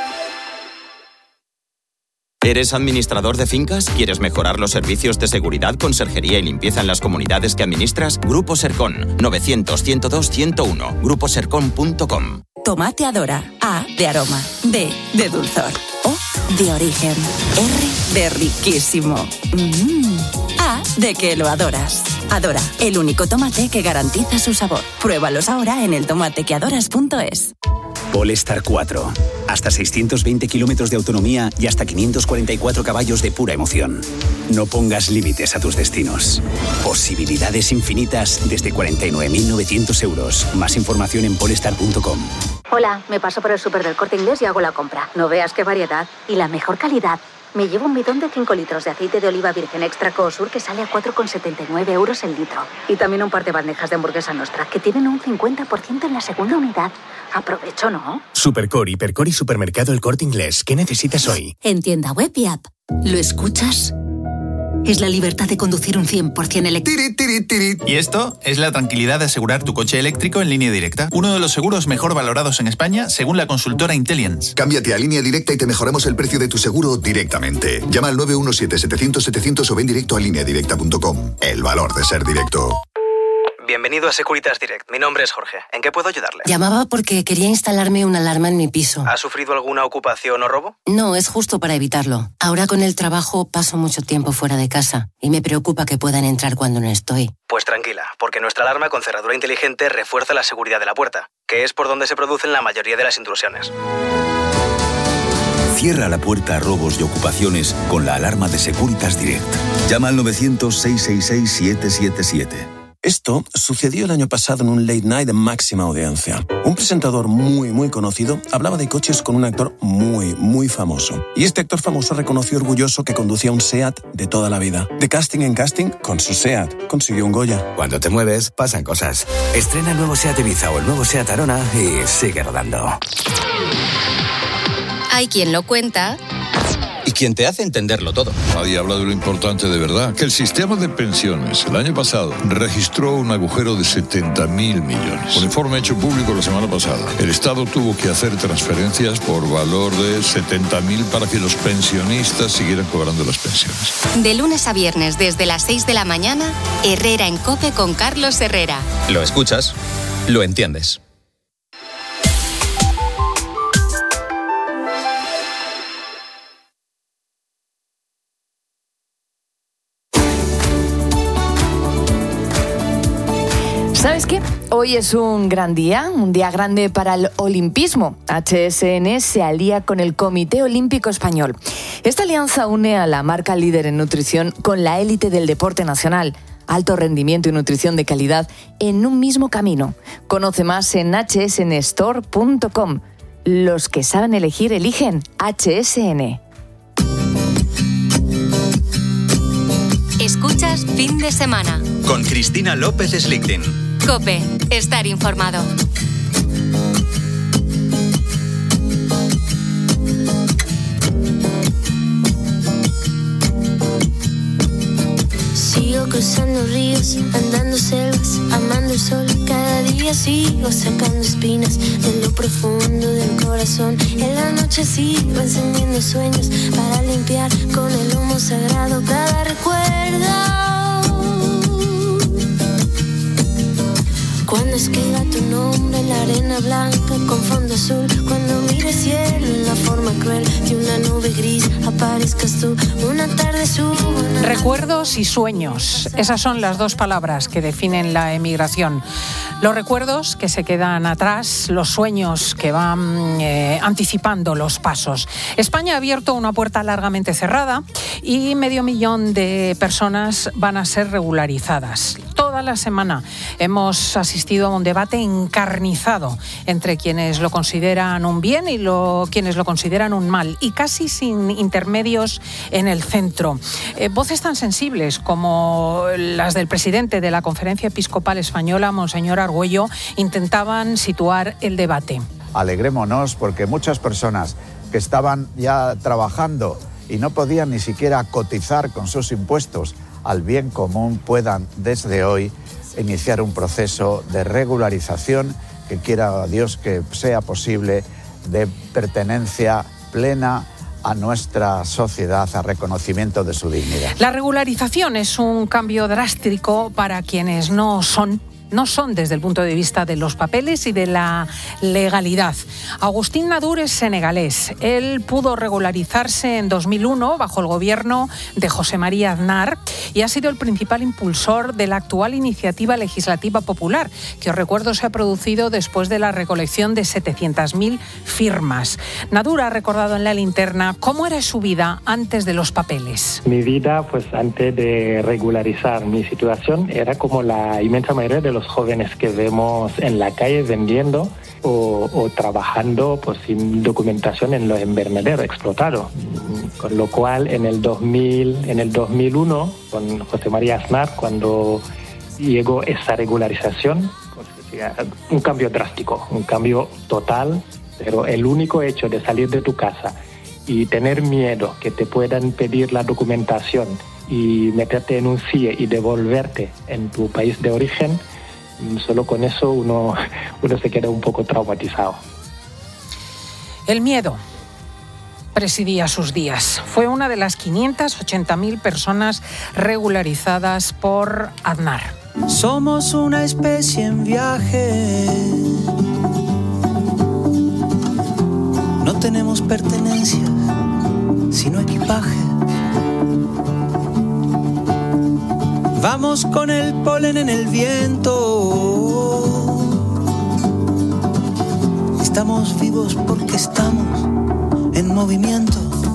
¿Eres administrador de fincas? ¿Quieres mejorar los servicios de seguridad, conserjería y limpieza en las comunidades que administras? Grupo Sercon, 900-102-101, gruposercon.com. Tomate Adora. A de aroma, D de dulzor, O de origen, R de riquísimo. A de que lo adoras. Adora, el único tomate que garantiza su sabor. Pruébalos ahora en eltomatequeadoras.es. Polestar 4. Hasta 620 kilómetros de autonomía y hasta 544 caballos de pura emoción. No pongas límites a tus destinos. Posibilidades infinitas desde 49.900 euros. Más información en polestar.com. Hola, me paso por el súper del Corte Inglés y hago la compra. No veas qué variedad y la mejor calidad. Me llevo un bidón de 5 litros de aceite de oliva virgen extra Coosur que sale a 4,79 euros el litro. Y también un par de bandejas de hamburguesa Nostra que tienen un 50% en la segunda unidad. Aprovecho, ¿no? Supercor, Hipercor y Supermercado El Corte Inglés. ¿Qué necesitas hoy? En tienda web y app. ¿Lo escuchas? Es la libertad de conducir un 100% eléctrico. Y esto es la tranquilidad de asegurar tu coche eléctrico en Línea Directa. Uno de los seguros mejor valorados en España, según la consultora Intelliance. Cámbiate a Línea Directa y te mejoramos el precio de tu seguro directamente. Llama al 917-700-700 o ven directo a lineadirecta.com. El valor de ser directo. Bienvenido a Securitas Direct. Mi nombre es Jorge. ¿En qué puedo ayudarle? Llamaba porque quería instalarme una alarma en mi piso. ¿Ha sufrido alguna ocupación o robo? No, es justo para evitarlo. Ahora con el trabajo paso mucho tiempo fuera de casa y me preocupa que puedan entrar cuando no estoy. Pues tranquila, porque nuestra alarma con cerradura inteligente refuerza la seguridad de la puerta, que es por donde se producen la mayoría de las intrusiones. Cierra la puerta a robos y ocupaciones con la alarma de Securitas Direct. Llama al 900-666-777. Esto sucedió el año pasado en un late night de máxima audiencia. Un presentador muy conocido hablaba de coches con un actor muy famoso. Y este actor famoso reconoció orgulloso que conducía un SEAT de toda la vida. De casting en casting, con su SEAT consiguió un Goya. Cuando te mueves, pasan cosas. Estrena el nuevo SEAT Ibiza o el nuevo SEAT Arona y sigue rodando. Hay quien lo cuenta Y quien te hace entenderlo todo. Nadie habla de lo importante de verdad, que el sistema de pensiones el año pasado registró un agujero de 70.000 millones. Un informe hecho público la semana pasada. El Estado tuvo que hacer transferencias por valor de 70.000 para que los pensionistas siguieran cobrando las pensiones. De lunes a viernes desde las 6 de la mañana, Herrera en COPE con Carlos Herrera. Lo escuchas, lo entiendes. ¿Sabes qué? Hoy es un gran día grande para el olimpismo. HSN se alía con el Comité Olímpico Español. Esta alianza une a la marca líder en nutrición con la élite del deporte nacional. Alto rendimiento y nutrición de calidad en un mismo camino. Conoce más en hsnstore.com. Los que saben elegir, eligen HSN. Escuchas Fin de Semana. Con Cristina López Slichting. COPE. Estar informado. Sigo cruzando ríos, andando selvas, amando el sol. Cada día sigo sacando espinas de lo profundo del corazón. En la noche sigo encendiendo sueños para limpiar con el humo sagrado cada recuerdo. Cuando escriba tu nombre en la arena blanca con fondo azul, cuando mire cielo en la forma cruel de una nube gris, aparezcas tú, una tarde subo. Recuerdos y sueños, esas son las dos palabras que definen la emigración. Los recuerdos que se quedan atrás, los sueños que van anticipando los pasos. España ha abierto una puerta largamente cerrada y 500.000 de personas van a ser regularizadas. Toda la semana hemos asistido a un debate encarnizado entre quienes lo consideran un bien y quienes lo consideran un mal, y casi sin intermedios en el centro. Voces tan sensibles como las del presidente de la Conferencia Episcopal Española, Monseñor Argüello, intentaban situar el debate. Alegrémonos porque muchas personas que estaban ya trabajando y no podían ni siquiera cotizar con sus impuestos al bien común puedan desde hoy iniciar un proceso de regularización que quiera Dios que sea posible, de pertenencia plena a nuestra sociedad, a reconocimiento de su dignidad. La regularización es un cambio drástico para quienes no son desde el punto de vista de los papeles y de la legalidad. Agustín Nadur es senegalés. Él pudo regularizarse en 2001 bajo el gobierno de José María Aznar y ha sido el principal impulsor de la actual iniciativa legislativa popular, que os recuerdo se ha producido después de la recolección de 700.000 firmas. Nadur ha recordado en la linterna cómo era su vida antes de los papeles. Mi vida, pues antes de regularizar mi situación, era como la inmensa mayoría de los jóvenes que vemos en la calle vendiendo o trabajando pues sin documentación en los invernaderos explotados. Con lo cual en el 2001 con José María Aznar, cuando llegó esa regularización, pues, un cambio drástico, un cambio total, pero el único hecho de salir de tu casa y tener miedo que te puedan pedir la documentación y meterte en un CIE y devolverte en tu país de origen, solo con eso uno se queda un poco traumatizado. El miedo presidía sus días. Fue una de las 580.000 personas regularizadas por Aznar. Somos una especie en viaje. No tenemos pertenencias, sino equipaje. Vamos con el polen en el viento. Estamos vivos porque estamos en movimiento.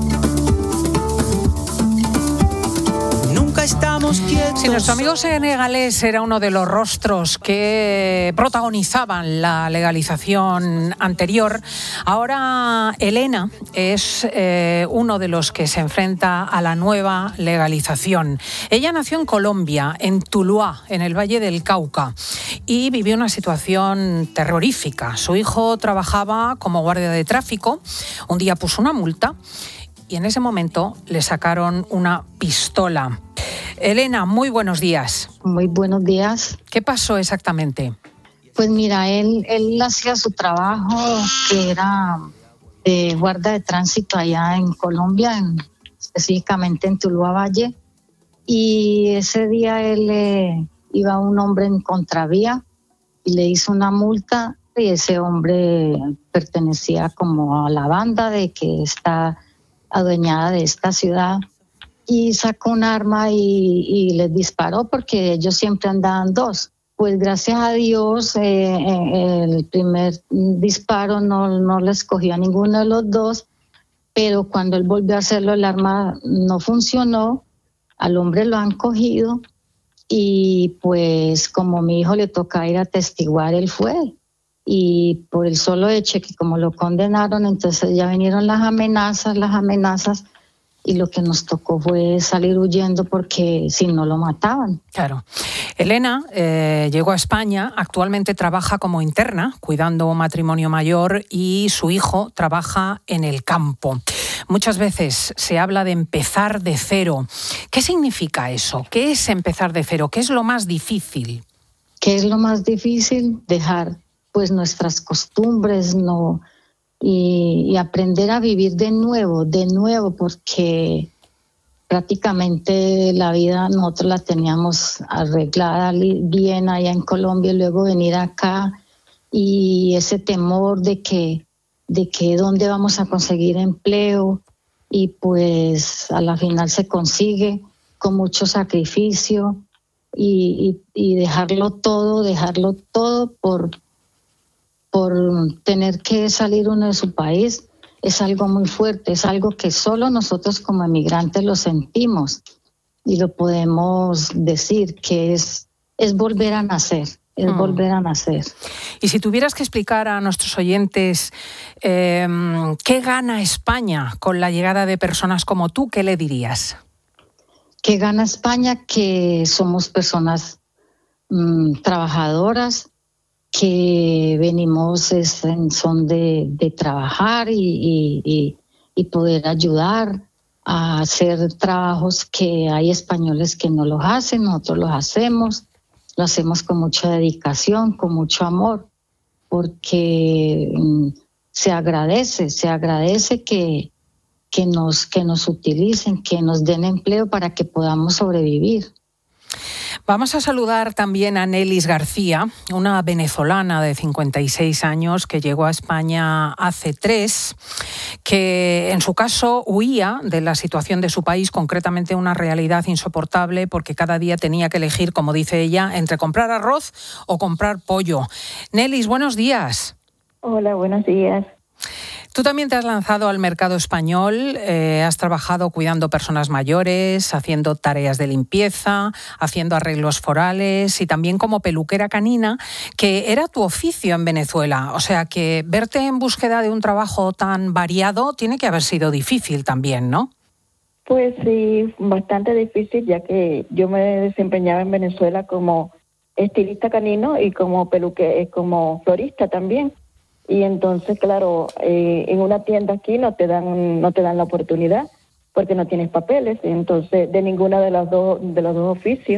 Nunca estamos quietos. Si nuestro amigo senegalés era uno de los rostros que protagonizaban la legalización anterior, ahora Elena es uno de los que se enfrenta a la nueva legalización. Ella nació en Colombia, en Tuluá, en el Valle del Cauca, y vivió una situación terrorífica. Su hijo trabajaba como guardia de tráfico, un día puso una multa y en ese momento le sacaron una pistola. Elena, muy buenos días. Muy buenos días. ¿Qué pasó exactamente? Pues mira, él hacía su trabajo, que era de guardia de tránsito allá en Colombia, específicamente en Tuluá Valle, y ese día él iba un hombre en contravía y le hizo una multa, y ese hombre pertenecía como a la banda de que está adueñada de esta ciudad, y sacó un arma y les disparó porque ellos siempre andaban dos. pues gracias a Dios el primer disparo no les cogió a ninguno de los dos, pero cuando él volvió a hacerlo el arma no funcionó, al hombre lo han cogido y pues como mi hijo le toca ir a atestiguar, él fue. Y por el solo hecho que como lo condenaron, entonces ya vinieron las amenazas y lo que nos tocó fue salir huyendo porque si no lo mataban. Claro. Elena llegó a España, actualmente trabaja como interna, cuidando un matrimonio mayor y su hijo trabaja en el campo. Muchas veces se habla de empezar de cero. ¿Qué significa eso? ¿Qué es empezar de cero? ¿Qué es lo más difícil? ¿Qué es lo más difícil? Dejar pues nuestras costumbres, no, y aprender a vivir de nuevo, porque prácticamente la vida nosotros la teníamos arreglada bien allá en Colombia y luego venir acá y ese temor de que dónde vamos a conseguir empleo y pues a la final se consigue con mucho sacrificio y dejarlo todo por tener que salir uno de su país es algo muy fuerte, es algo que solo nosotros como emigrantes lo sentimos y lo podemos decir que es volver a nacer, volver a nacer. Y si tuvieras que explicar a nuestros oyentes qué gana España con la llegada de personas como tú, ¿qué le dirías? ¿Qué gana España? Que somos personas trabajadoras, que venimos en son de trabajar y poder ayudar a hacer trabajos que hay españoles que no los hacen, nosotros los hacemos, lo hacemos con mucha dedicación, con mucho amor, porque se agradece que nos utilicen, que nos den empleo para que podamos sobrevivir. Vamos a saludar también a Nelis García, una venezolana de 56 años que llegó a España hace 3, que en su caso huía de la situación de su país, concretamente una realidad insoportable porque cada día tenía que elegir, como dice ella, entre comprar arroz o comprar pollo. Nelis, buenos días. Hola, buenos días. Tú también te has lanzado al mercado español, has trabajado cuidando personas mayores, haciendo tareas de limpieza, haciendo arreglos forales y también como peluquera canina, que era tu oficio en Venezuela. O sea que verte en búsqueda de un trabajo tan variado tiene que haber sido difícil también, ¿no? Pues sí, bastante difícil, ya que yo me desempeñaba en Venezuela como estilista canino y como como florista también. Y entonces, claro, en una tienda aquí no te dan la oportunidad porque no tienes papeles, entonces de ninguna de los dos oficios.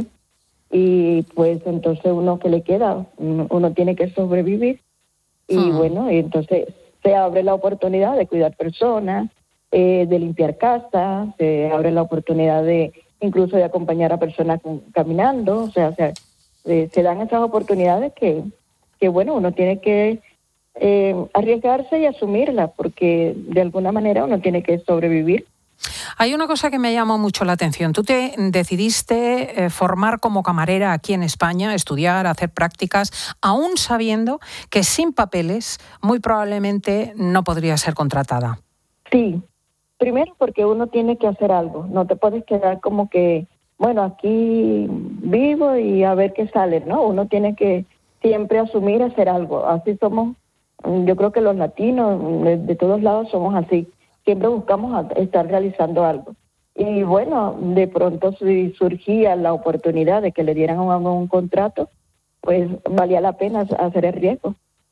Y pues entonces uno que le queda, uno tiene que sobrevivir. Y bueno, y entonces se abre la oportunidad de cuidar personas, de limpiar casas, se abre la oportunidad de incluso de acompañar a personas caminando, o sea, se dan esas oportunidades que bueno, uno tiene que arriesgarse y asumirla, porque de alguna manera uno tiene que sobrevivir. Hay una cosa que me llamó mucho la atención. Tú te decidiste formar como camarera aquí en España, estudiar, hacer prácticas, aún sabiendo que sin papeles muy probablemente no podría ser contratada. Sí, primero porque uno tiene que hacer algo, no te puedes quedar como que, bueno, aquí vivo y a ver qué sale, ¿no? Uno tiene que siempre asumir hacer algo, así somos. Yo creo que los latinos de todos lados somos así, siempre buscamos estar realizando algo. Y bueno, de pronto si surgía la oportunidad de que le dieran un contrato, pues valía la pena hacer el riesgo.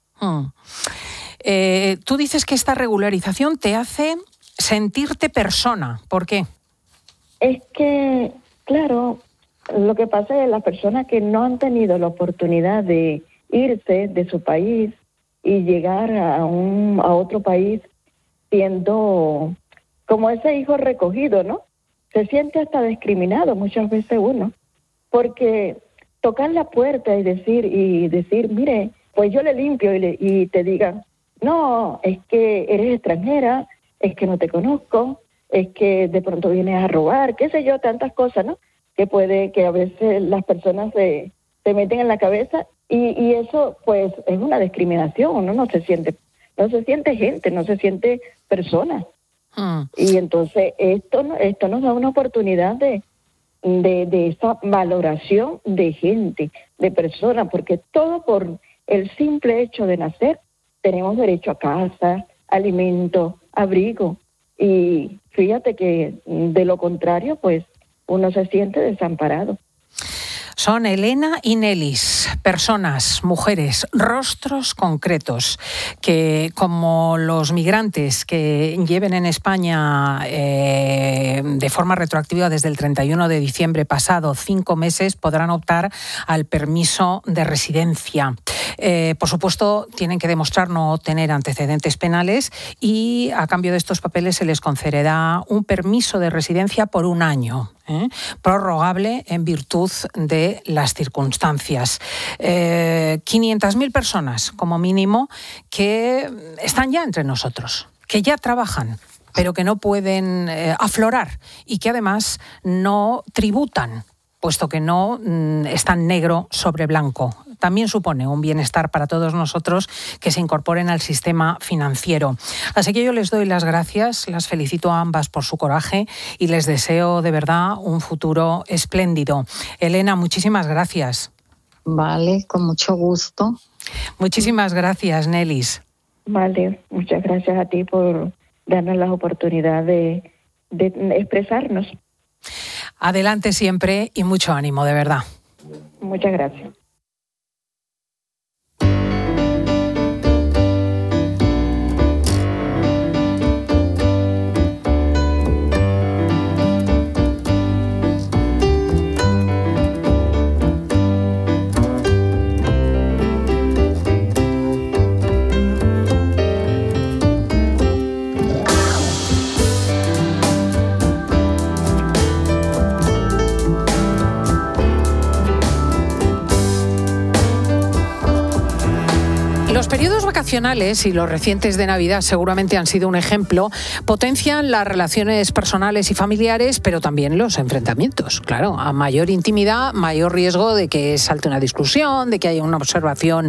Tú dices que esta regularización te hace sentirte persona. ¿Por qué? Es que, claro, lo que pasa es que las personas que no han tenido la oportunidad de irse de su país y llegar a otro país siendo como ese hijo recogido, ¿no? Se siente hasta discriminado muchas veces uno, porque tocar la puerta y decir, mire, pues yo le limpio y te digan, no, es que eres extranjera, es que no te conozco, es que de pronto vienes a robar, qué sé yo, tantas cosas, ¿no? Que a veces las personas se te meten en la cabeza y eso pues es una discriminación. Uno no se siente gente, no se siente persona. Y entonces esto nos da una oportunidad de esa valoración de gente, de persona, porque todo por el simple hecho de nacer tenemos derecho a casa, alimento, abrigo. Y fíjate que de lo contrario, pues uno se siente desamparado. Son Elena y Nelis, personas, mujeres, rostros concretos que, como los migrantes que lleven en España de forma retroactiva desde el 31 de diciembre pasado 5 meses, podrán optar al permiso de residencia. Por supuesto, tienen que demostrar no tener antecedentes penales y a cambio de estos papeles se les concederá un permiso de residencia por 1 año. Prorrogable en virtud de las circunstancias. 500.000 personas, como mínimo, que están ya entre nosotros, que ya trabajan, pero que no pueden aflorar y que además no tributan, puesto que no están negro sobre blanco. También supone un bienestar para todos nosotros que se incorporen al sistema financiero. Así que yo les doy las gracias, las felicito a ambas por su coraje y les deseo de verdad un futuro espléndido. Elena, muchísimas gracias. Vale, con mucho gusto. Muchísimas gracias, Nelis. Vale, muchas gracias a ti por darnos la oportunidad de expresarnos. Adelante siempre y mucho ánimo, de verdad. Muchas gracias. Los periodos vacacionales y los recientes de Navidad seguramente han sido un ejemplo. Potencian las relaciones personales y familiares, pero también los enfrentamientos. Claro, a mayor intimidad, mayor riesgo de que salte una discusión, de que haya una observación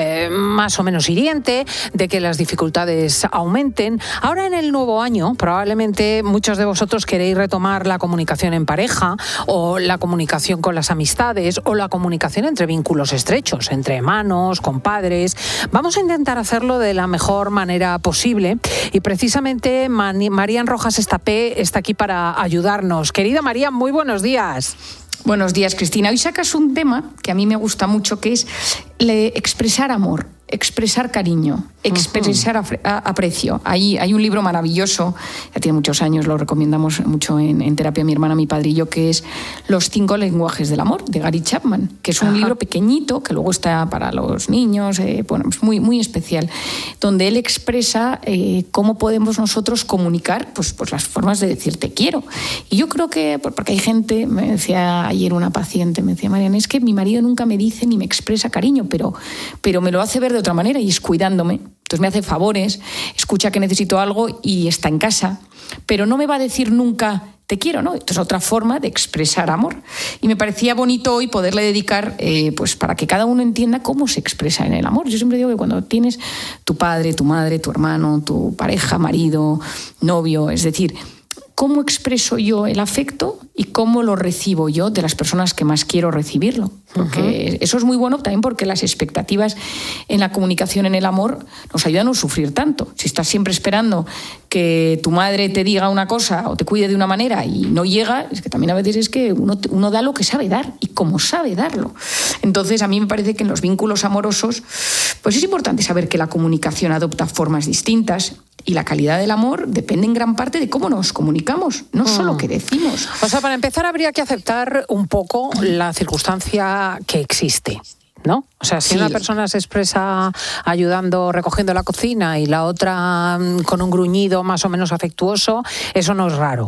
más o menos hiriente, de que las dificultades aumenten. Ahora, en el nuevo año, probablemente muchos de vosotros queréis retomar la comunicación en pareja, o la comunicación con las amistades, o la comunicación entre vínculos estrechos, entre hermanos, compadres. Vamos a intentar hacerlo de la mejor manera posible y precisamente Marían Rojas Estapé está aquí para ayudarnos. Querida Marían, muy buenos días. Buenos días, Cristina. Hoy sacas un tema que a mí me gusta mucho, que es expresar amor, expresar cariño, expresar aprecio. Hay un libro maravilloso, ya tiene muchos años, lo recomendamos mucho en terapia mi hermana, mi padre y yo, que es Los 5 lenguajes del amor, de Gary Chapman, que es un libro pequeñito, que luego está para los niños, bueno, es muy, muy especial, donde él expresa cómo podemos nosotros comunicar pues las formas de decir te quiero. Y yo creo que, porque hay gente, me decía ayer una paciente, me decía, Mariana, es que mi marido nunca me dice ni me expresa cariño, pero me lo hace ver de otra manera y es cuidándome. Entonces me hace favores, escucha que necesito algo y está en casa, pero no me va a decir nunca te quiero, ¿no? Entonces otra forma de expresar amor. Y me parecía bonito hoy poderle dedicar, pues para que cada uno entienda cómo se expresa en el amor. Yo siempre digo que cuando tienes tu padre, tu madre, tu hermano, tu pareja, marido, novio, es decir, cómo expreso yo el afecto y cómo lo recibo yo de las personas que más quiero recibirlo. Porque eso es muy bueno también, porque las expectativas en la comunicación, en el amor, nos ayudan a no sufrir tanto. Si estás siempre esperando que tu madre te diga una cosa o te cuide de una manera y no llega, es que también a veces es que uno da lo que sabe dar y cómo sabe darlo. Entonces a mí me parece que en los vínculos amorosos pues es importante saber que la comunicación adopta formas distintas y la calidad del amor depende en gran parte de cómo nos comunicamos, no solo qué decimos. O sea, para empezar habría que aceptar un poco la circunstancia que existe, ¿no? O sea, si una persona se expresa ayudando, recogiendo la cocina y la otra con un gruñido más o menos afectuoso, eso no es raro.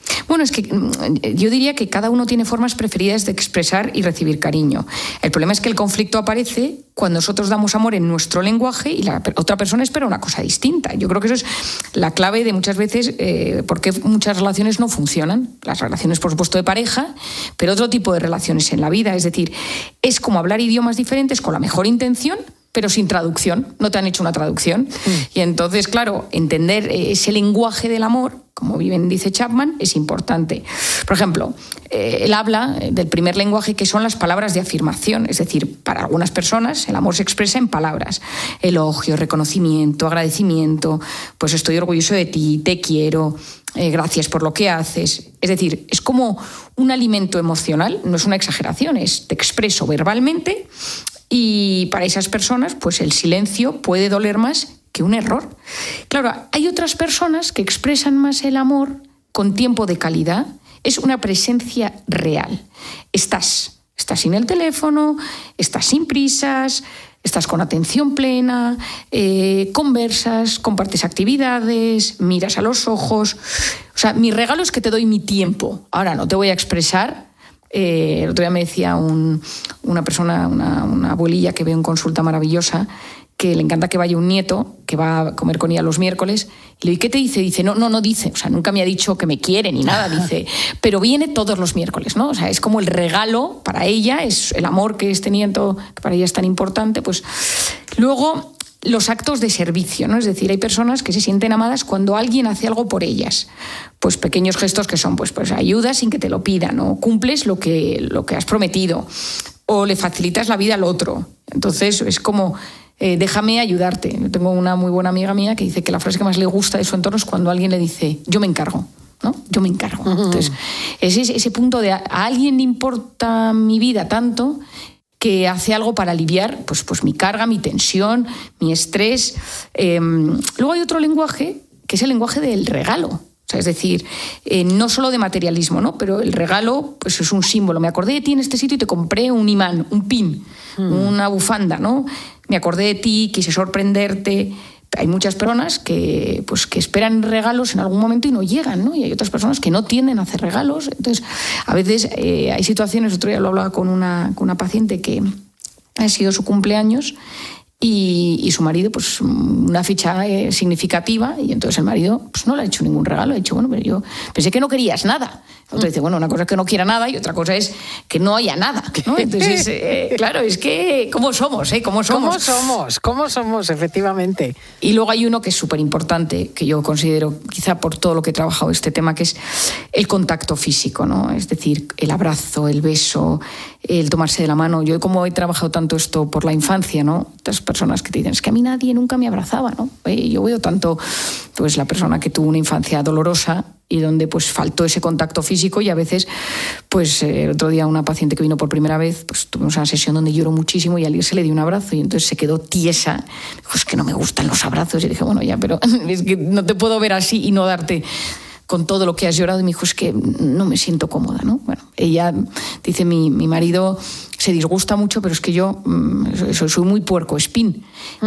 Bueno, es que yo diría que cada uno tiene formas preferidas de expresar y recibir cariño. El problema es que el conflicto aparece cuando nosotros damos amor en nuestro lenguaje y la otra persona espera una cosa distinta. Yo creo que eso es la clave de muchas veces por qué muchas relaciones no funcionan. Las relaciones, por supuesto, de pareja, pero otro tipo de relaciones en la vida. Es decir, es como hablar idiomas diferentes con la mejor intención, pero sin traducción. No te han hecho una traducción. Y entonces, claro, entender ese lenguaje del amor, como bien dice Chapman, es importante. Por ejemplo, él habla del primer lenguaje, que son las palabras de afirmación. Es decir, para algunas personas el amor se expresa en palabras. Elogio, reconocimiento, agradecimiento, pues estoy orgulloso de ti, te quiero, gracias por lo que haces. Es decir, es como un alimento emocional, no es una exageración, es te expreso verbalmente. Y para esas personas, pues el silencio puede doler más que un error. Claro, hay otras personas que expresan más el amor con tiempo de calidad. Es una presencia real. Estás sin el teléfono, estás sin prisas, estás con atención plena, conversas, compartes actividades, miras a los ojos. O sea, mi regalo es que te doy mi tiempo. Ahora no te voy a expresar. El otro día me decía una persona, una abuelilla que veo en consulta maravillosa, que le encanta que vaya un nieto, que va a comer con ella los miércoles, y le digo, ¿qué te dice? Dice, no dice, o sea, nunca me ha dicho que me quiere ni nada, dice, pero viene todos los miércoles, ¿no? O sea, es como el regalo para ella, es el amor que este nieto, que para ella es tan importante, pues luego los actos de servicio, ¿no? Es decir, hay personas que se sienten amadas cuando alguien hace algo por ellas. Pues pequeños gestos que son, pues ayuda sin que te lo pidan, o cumples lo que has prometido, o le facilitas la vida al otro. Entonces es como, déjame ayudarte. Yo tengo una muy buena amiga mía que dice que la frase que más le gusta de su entorno es cuando alguien le dice, yo me encargo, ¿no? Yo me encargo. Entonces, ese punto de a alguien le importa mi vida tanto que hace algo para aliviar pues mi carga, mi tensión, mi estrés. Luego hay otro lenguaje, que es el lenguaje del regalo. O sea, es decir, no solo de materialismo, ¿no? Pero el regalo pues es un símbolo. Me acordé de ti en este sitio y te compré un imán, un pin, una bufanda, ¿no? Me acordé de ti, quise sorprenderte. Hay muchas personas que esperan regalos en algún momento y no llegan, ¿no? Y hay otras personas que no tienden a hacer regalos. Entonces, a veces hay situaciones, otro día lo hablaba con una paciente que ha sido su cumpleaños y su marido, pues una ficha significativa, y entonces el marido pues no le ha hecho ningún regalo, ha dicho, bueno, pero yo pensé que no querías nada. Otro dice, bueno, una cosa es que no quiera nada y otra cosa es que no haya nada, ¿no? Entonces, claro, es que ¿cómo somos? ¿Cómo somos, efectivamente? Y luego hay uno que es súper importante, que yo considero, quizá por todo lo que he trabajado este tema, que es el contacto físico, ¿no? Es decir, el abrazo, el beso, el tomarse de la mano. Yo, como he trabajado tanto esto por la infancia, ¿no? Estas personas que te dicen, es que a mí nadie nunca me abrazaba, ¿no? Yo veo tanto, pues la persona que tuvo una infancia dolorosa y donde pues faltó ese contacto físico, y a veces, pues el otro día una paciente que vino por primera vez, pues tuvimos una sesión donde lloró muchísimo y al irse le di un abrazo y entonces se quedó tiesa. Dijo, es que no me gustan los abrazos. Y dije, bueno, ya, pero es que no te puedo ver así y no darte con todo lo que has llorado. Y me dijo, es que no me siento cómoda, ¿no? Bueno, ella dice, mi marido se disgusta mucho, pero es que yo soy muy puercoespín.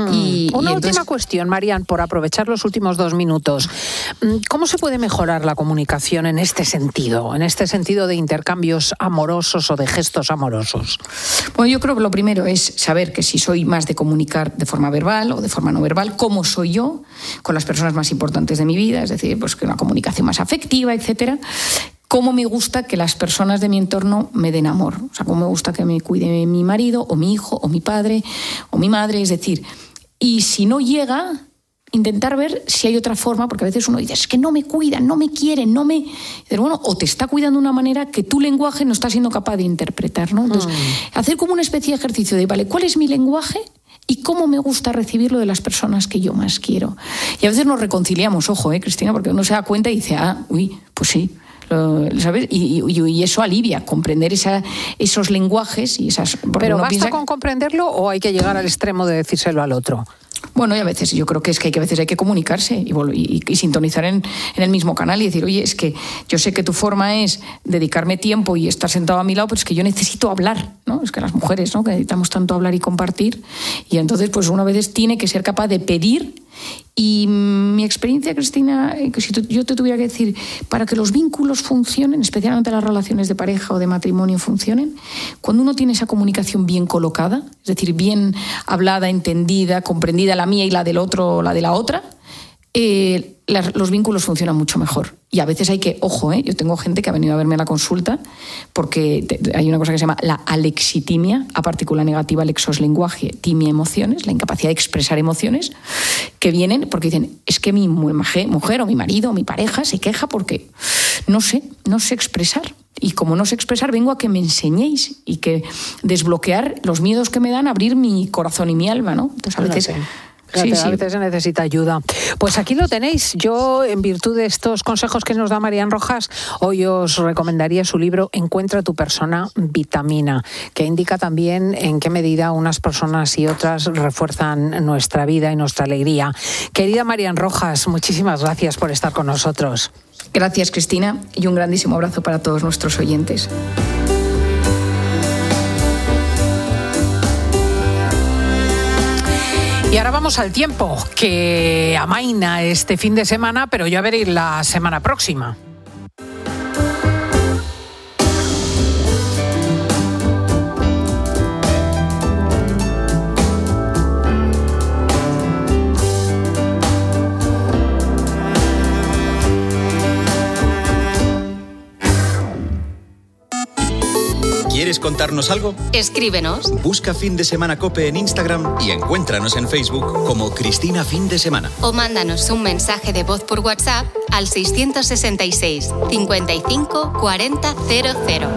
Una última cuestión, Marian, por aprovechar los últimos 2 minutos. ¿Cómo se puede mejorar la comunicación en este sentido de intercambios amorosos o de gestos amorosos? Bueno, yo creo que lo primero es saber que si soy más de comunicar de forma verbal o de forma no verbal, cómo soy yo con las personas más importantes de mi vida, es decir, pues que una comunicación más afectiva, etcétera. Cómo me gusta que las personas de mi entorno me den amor. O sea, cómo me gusta que me cuide mi marido, o mi hijo, o mi padre, o mi madre. Es decir, y si no llega, intentar ver si hay otra forma, porque a veces uno dice, es que no me cuidan, no me quieren, no me... Pero bueno, o te está cuidando de una manera que tu lenguaje no está siendo capaz de interpretar, ¿no? Entonces, hacer como una especie de ejercicio de, vale, ¿cuál es mi lenguaje? Y cómo me gusta recibirlo de las personas que yo más quiero. Y a veces nos reconciliamos, ojo, Cristina, porque uno se da cuenta y dice, pues sí, ¿sabes? Y eso alivia, comprender esos lenguajes y esas... ¿Pero basta con comprenderlo o hay que llegar al extremo de decírselo al otro? Bueno, y a veces yo creo que es que a veces hay que comunicarse y sintonizar en el mismo canal y decir, oye, es que yo sé que tu forma es dedicarme tiempo y estar sentado a mi lado, pero es que yo necesito hablar, ¿no? Es que las mujeres, ¿no? Que necesitamos tanto hablar y compartir, y entonces pues uno a veces tiene que ser capaz de pedir Y mi experiencia, Cristina, si yo te tuviera que decir, para que los vínculos funcionen, especialmente las relaciones de pareja o de matrimonio funcionen, cuando uno tiene esa comunicación bien colocada, es decir, bien hablada, entendida, comprendida, la mía y la del otro o la de la otra, los vínculos funcionan mucho mejor. Y a veces hay que, ojo, yo tengo gente que ha venido a verme a la consulta porque hay una cosa que se llama la alexitimia, a partícula negativa lexos lenguaje, timia emociones, la incapacidad de expresar emociones, que vienen porque dicen, es que mi mujer o mi marido o mi pareja se queja porque no sé expresar. Y como no sé expresar, vengo a que me enseñéis y que desbloquear los miedos que me dan, abrir mi corazón y mi alma, ¿no? Entonces a veces... Sí. A veces se necesita ayuda. Pues aquí lo tenéis. Yo, en virtud de estos consejos que nos da Marian Rojas, hoy os recomendaría su libro Encuentra tu persona vitamina, que indica también en qué medida unas personas y otras refuerzan nuestra vida y nuestra alegría. Querida Marian Rojas, muchísimas gracias por estar con nosotros. Gracias, Cristina, y un grandísimo abrazo para todos nuestros oyentes. Y ahora vamos al tiempo, que amaina este fin de semana, pero ya veréis la semana próxima. ¿Quieres contarnos algo? Escríbenos. Busca Fin de Semana COPE en Instagram y encuéntranos en Facebook como Cristina Fin de Semana. O mándanos un mensaje de voz por WhatsApp al 666 55 40 00.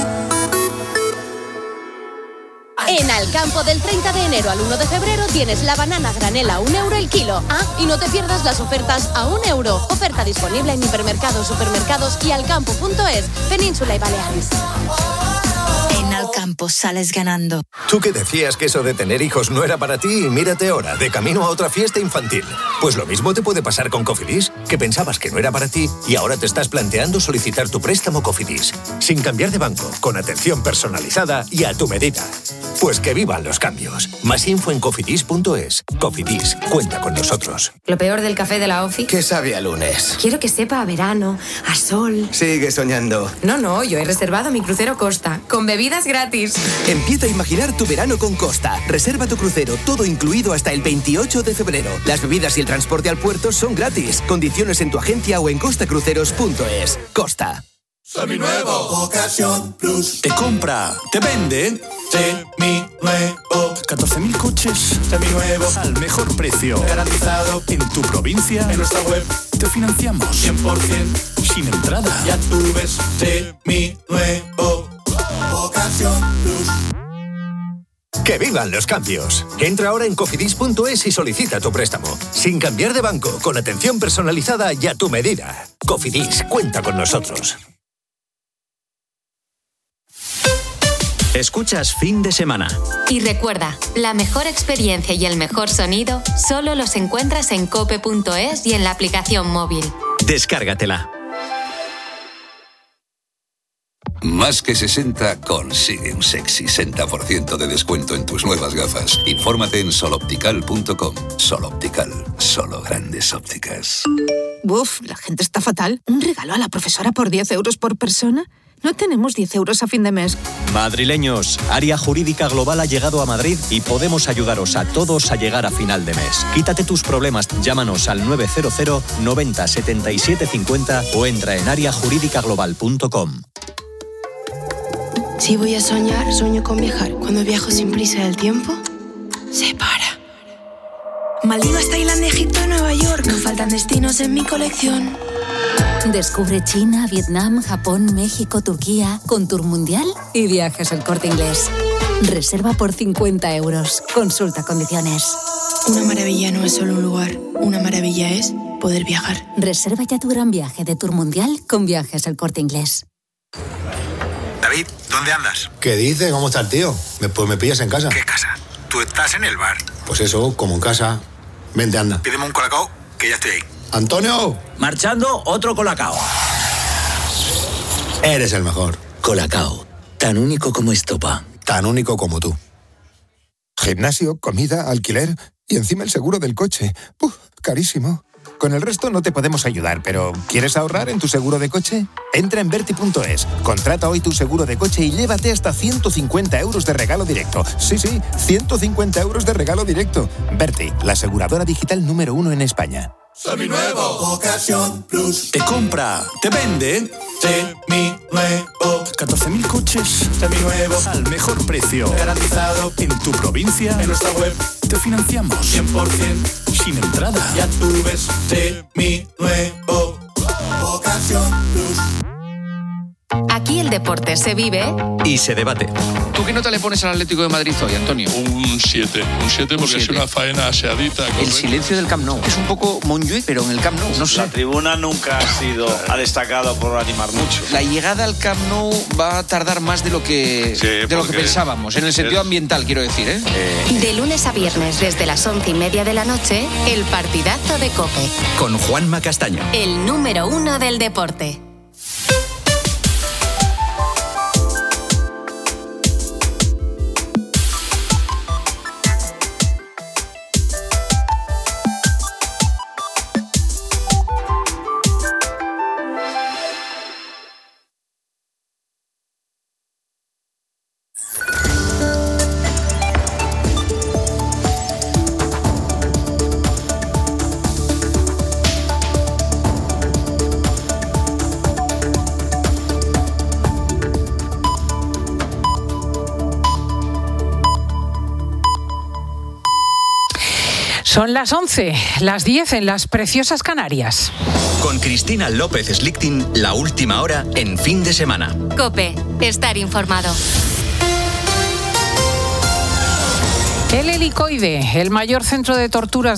En Alcampo, del 30 de enero al 1 de febrero tienes la banana granela a €1 el kilo. Y no te pierdas las ofertas a €1. Oferta disponible en hipermercados, supermercados y alcampo.es, Península y Baleares. En Alcampo sales ganando. Tú que decías que eso de tener hijos no era para ti, y mírate ahora, de camino a otra fiesta infantil. Pues lo mismo te puede pasar con Cofidis, que pensabas que no era para ti y ahora te estás planteando solicitar tu préstamo Cofidis, sin cambiar de banco, con atención personalizada y a tu medida. Pues que vivan los cambios. Más info en cofidis.es. Cofidis, cuenta con nosotros. Lo peor del café de la OFI. ¿Qué sabe a lunes? Quiero que sepa a verano, a sol. Sigue soñando. No, yo he reservado mi crucero Costa, con bebidas gratis. Empieza a imaginar tu verano con Costa. Reserva tu crucero, todo incluido hasta el 28 de febrero. Las bebidas y el transporte al puerto son gratis. Condiciones en tu agencia o en costacruceros.es. Costa. Seminuevo, Ocasión Plus. Te compra, te vende. Seminuevo. 14.000 coches. Seminuevos. Al mejor precio. Garantizado. En tu provincia. En nuestra web. Te financiamos. 100%. Sin entrada. Ya tú ves. Seminuevo. Ocasión Plus. ¡Que vivan los cambios! Entra ahora en cofidis.es y solicita tu préstamo. Sin cambiar de banco, con atención personalizada y a tu medida. Cofidis, cuenta con nosotros. Escuchas Fin de Semana. Y recuerda, la mejor experiencia y el mejor sonido solo los encuentras en cope.es y en la aplicación móvil. Descárgatela. Más que 60 consigue un sexy 60% de descuento en tus nuevas gafas. Infórmate en soloptical.com. Soloptical, solo grandes ópticas. Uf, la gente está fatal. ¿Un regalo a la profesora por 10 euros por persona? No tenemos 10 euros a fin de mes. Madrileños, Área Jurídica Global ha llegado a Madrid y podemos ayudaros a todos a llegar a final de mes. Quítate tus problemas, llámanos al 900 90 77 50 o entra en areajurídicaglobal.com. Si voy a soñar, sueño con viajar. Cuando viajo sin prisa del tiempo, se para. Maldivas, Tailandia, Egipto, Nueva York. No faltan destinos en mi colección. Descubre China, Vietnam, Japón, México, Turquía, con Tour Mundial y Viajes El Corte Inglés. Reserva por 50 euros. Consulta condiciones. Una maravilla no es solo un lugar. Una maravilla es poder viajar. Reserva ya tu gran viaje de Tour Mundial con Viajes El Corte Inglés. David, ¿dónde andas? ¿Qué dice? ¿Cómo está el tío? Pues me pillas en casa. ¿Qué casa? Tú estás en el bar. Pues eso, como en casa. Vente, anda. Pídeme un colacao, que ya estoy ahí. ¡Antonio! Marchando, otro colacao. Eres el mejor. Colacao, tan único como estopa. Tan único como tú. Gimnasio, comida, alquiler... Y encima el seguro del coche. Carísimo. Con el resto no te podemos ayudar, pero ¿quieres ahorrar en tu seguro de coche? Entra en Verti.es, contrata hoy tu seguro de coche y llévate hasta 150 euros de regalo directo. Sí, 150 euros de regalo directo. Verti, la aseguradora digital número 1 en España. Seminuevo, Ocasión Plus. Te compra, te vende. Seminuevo. 14.000 coches. Seminuevos. Al mejor precio. Garantizado. En tu provincia. En nuestra web. Te financiamos. 100%. Sin entrada. Ya tú ves. Seminuevo. Ocasión Plus. Aquí el deporte se vive y se debate. ¿Tú qué nota le pones al Atlético de Madrid hoy, Antonio? Un 7 porque es una faena aseadita. El silencio del Camp Nou. Es un poco Montjuïc, pero en el Camp Nou. No sé. La tribuna nunca ha destacado por animar mucho. La llegada al Camp Nou va a tardar más de lo que pensábamos, en el sentido ambiental, quiero decir, ¿eh? De lunes a viernes, desde las 11:30 de la noche, el partidazo de COPE. Con Juanma Castaño. El número 1 del deporte. Son las 11, las 10 en las preciosas Canarias. Con Cristina López Slichting, la última hora en fin de semana. COPE, estar informado. El Helicoide, el mayor centro de torturas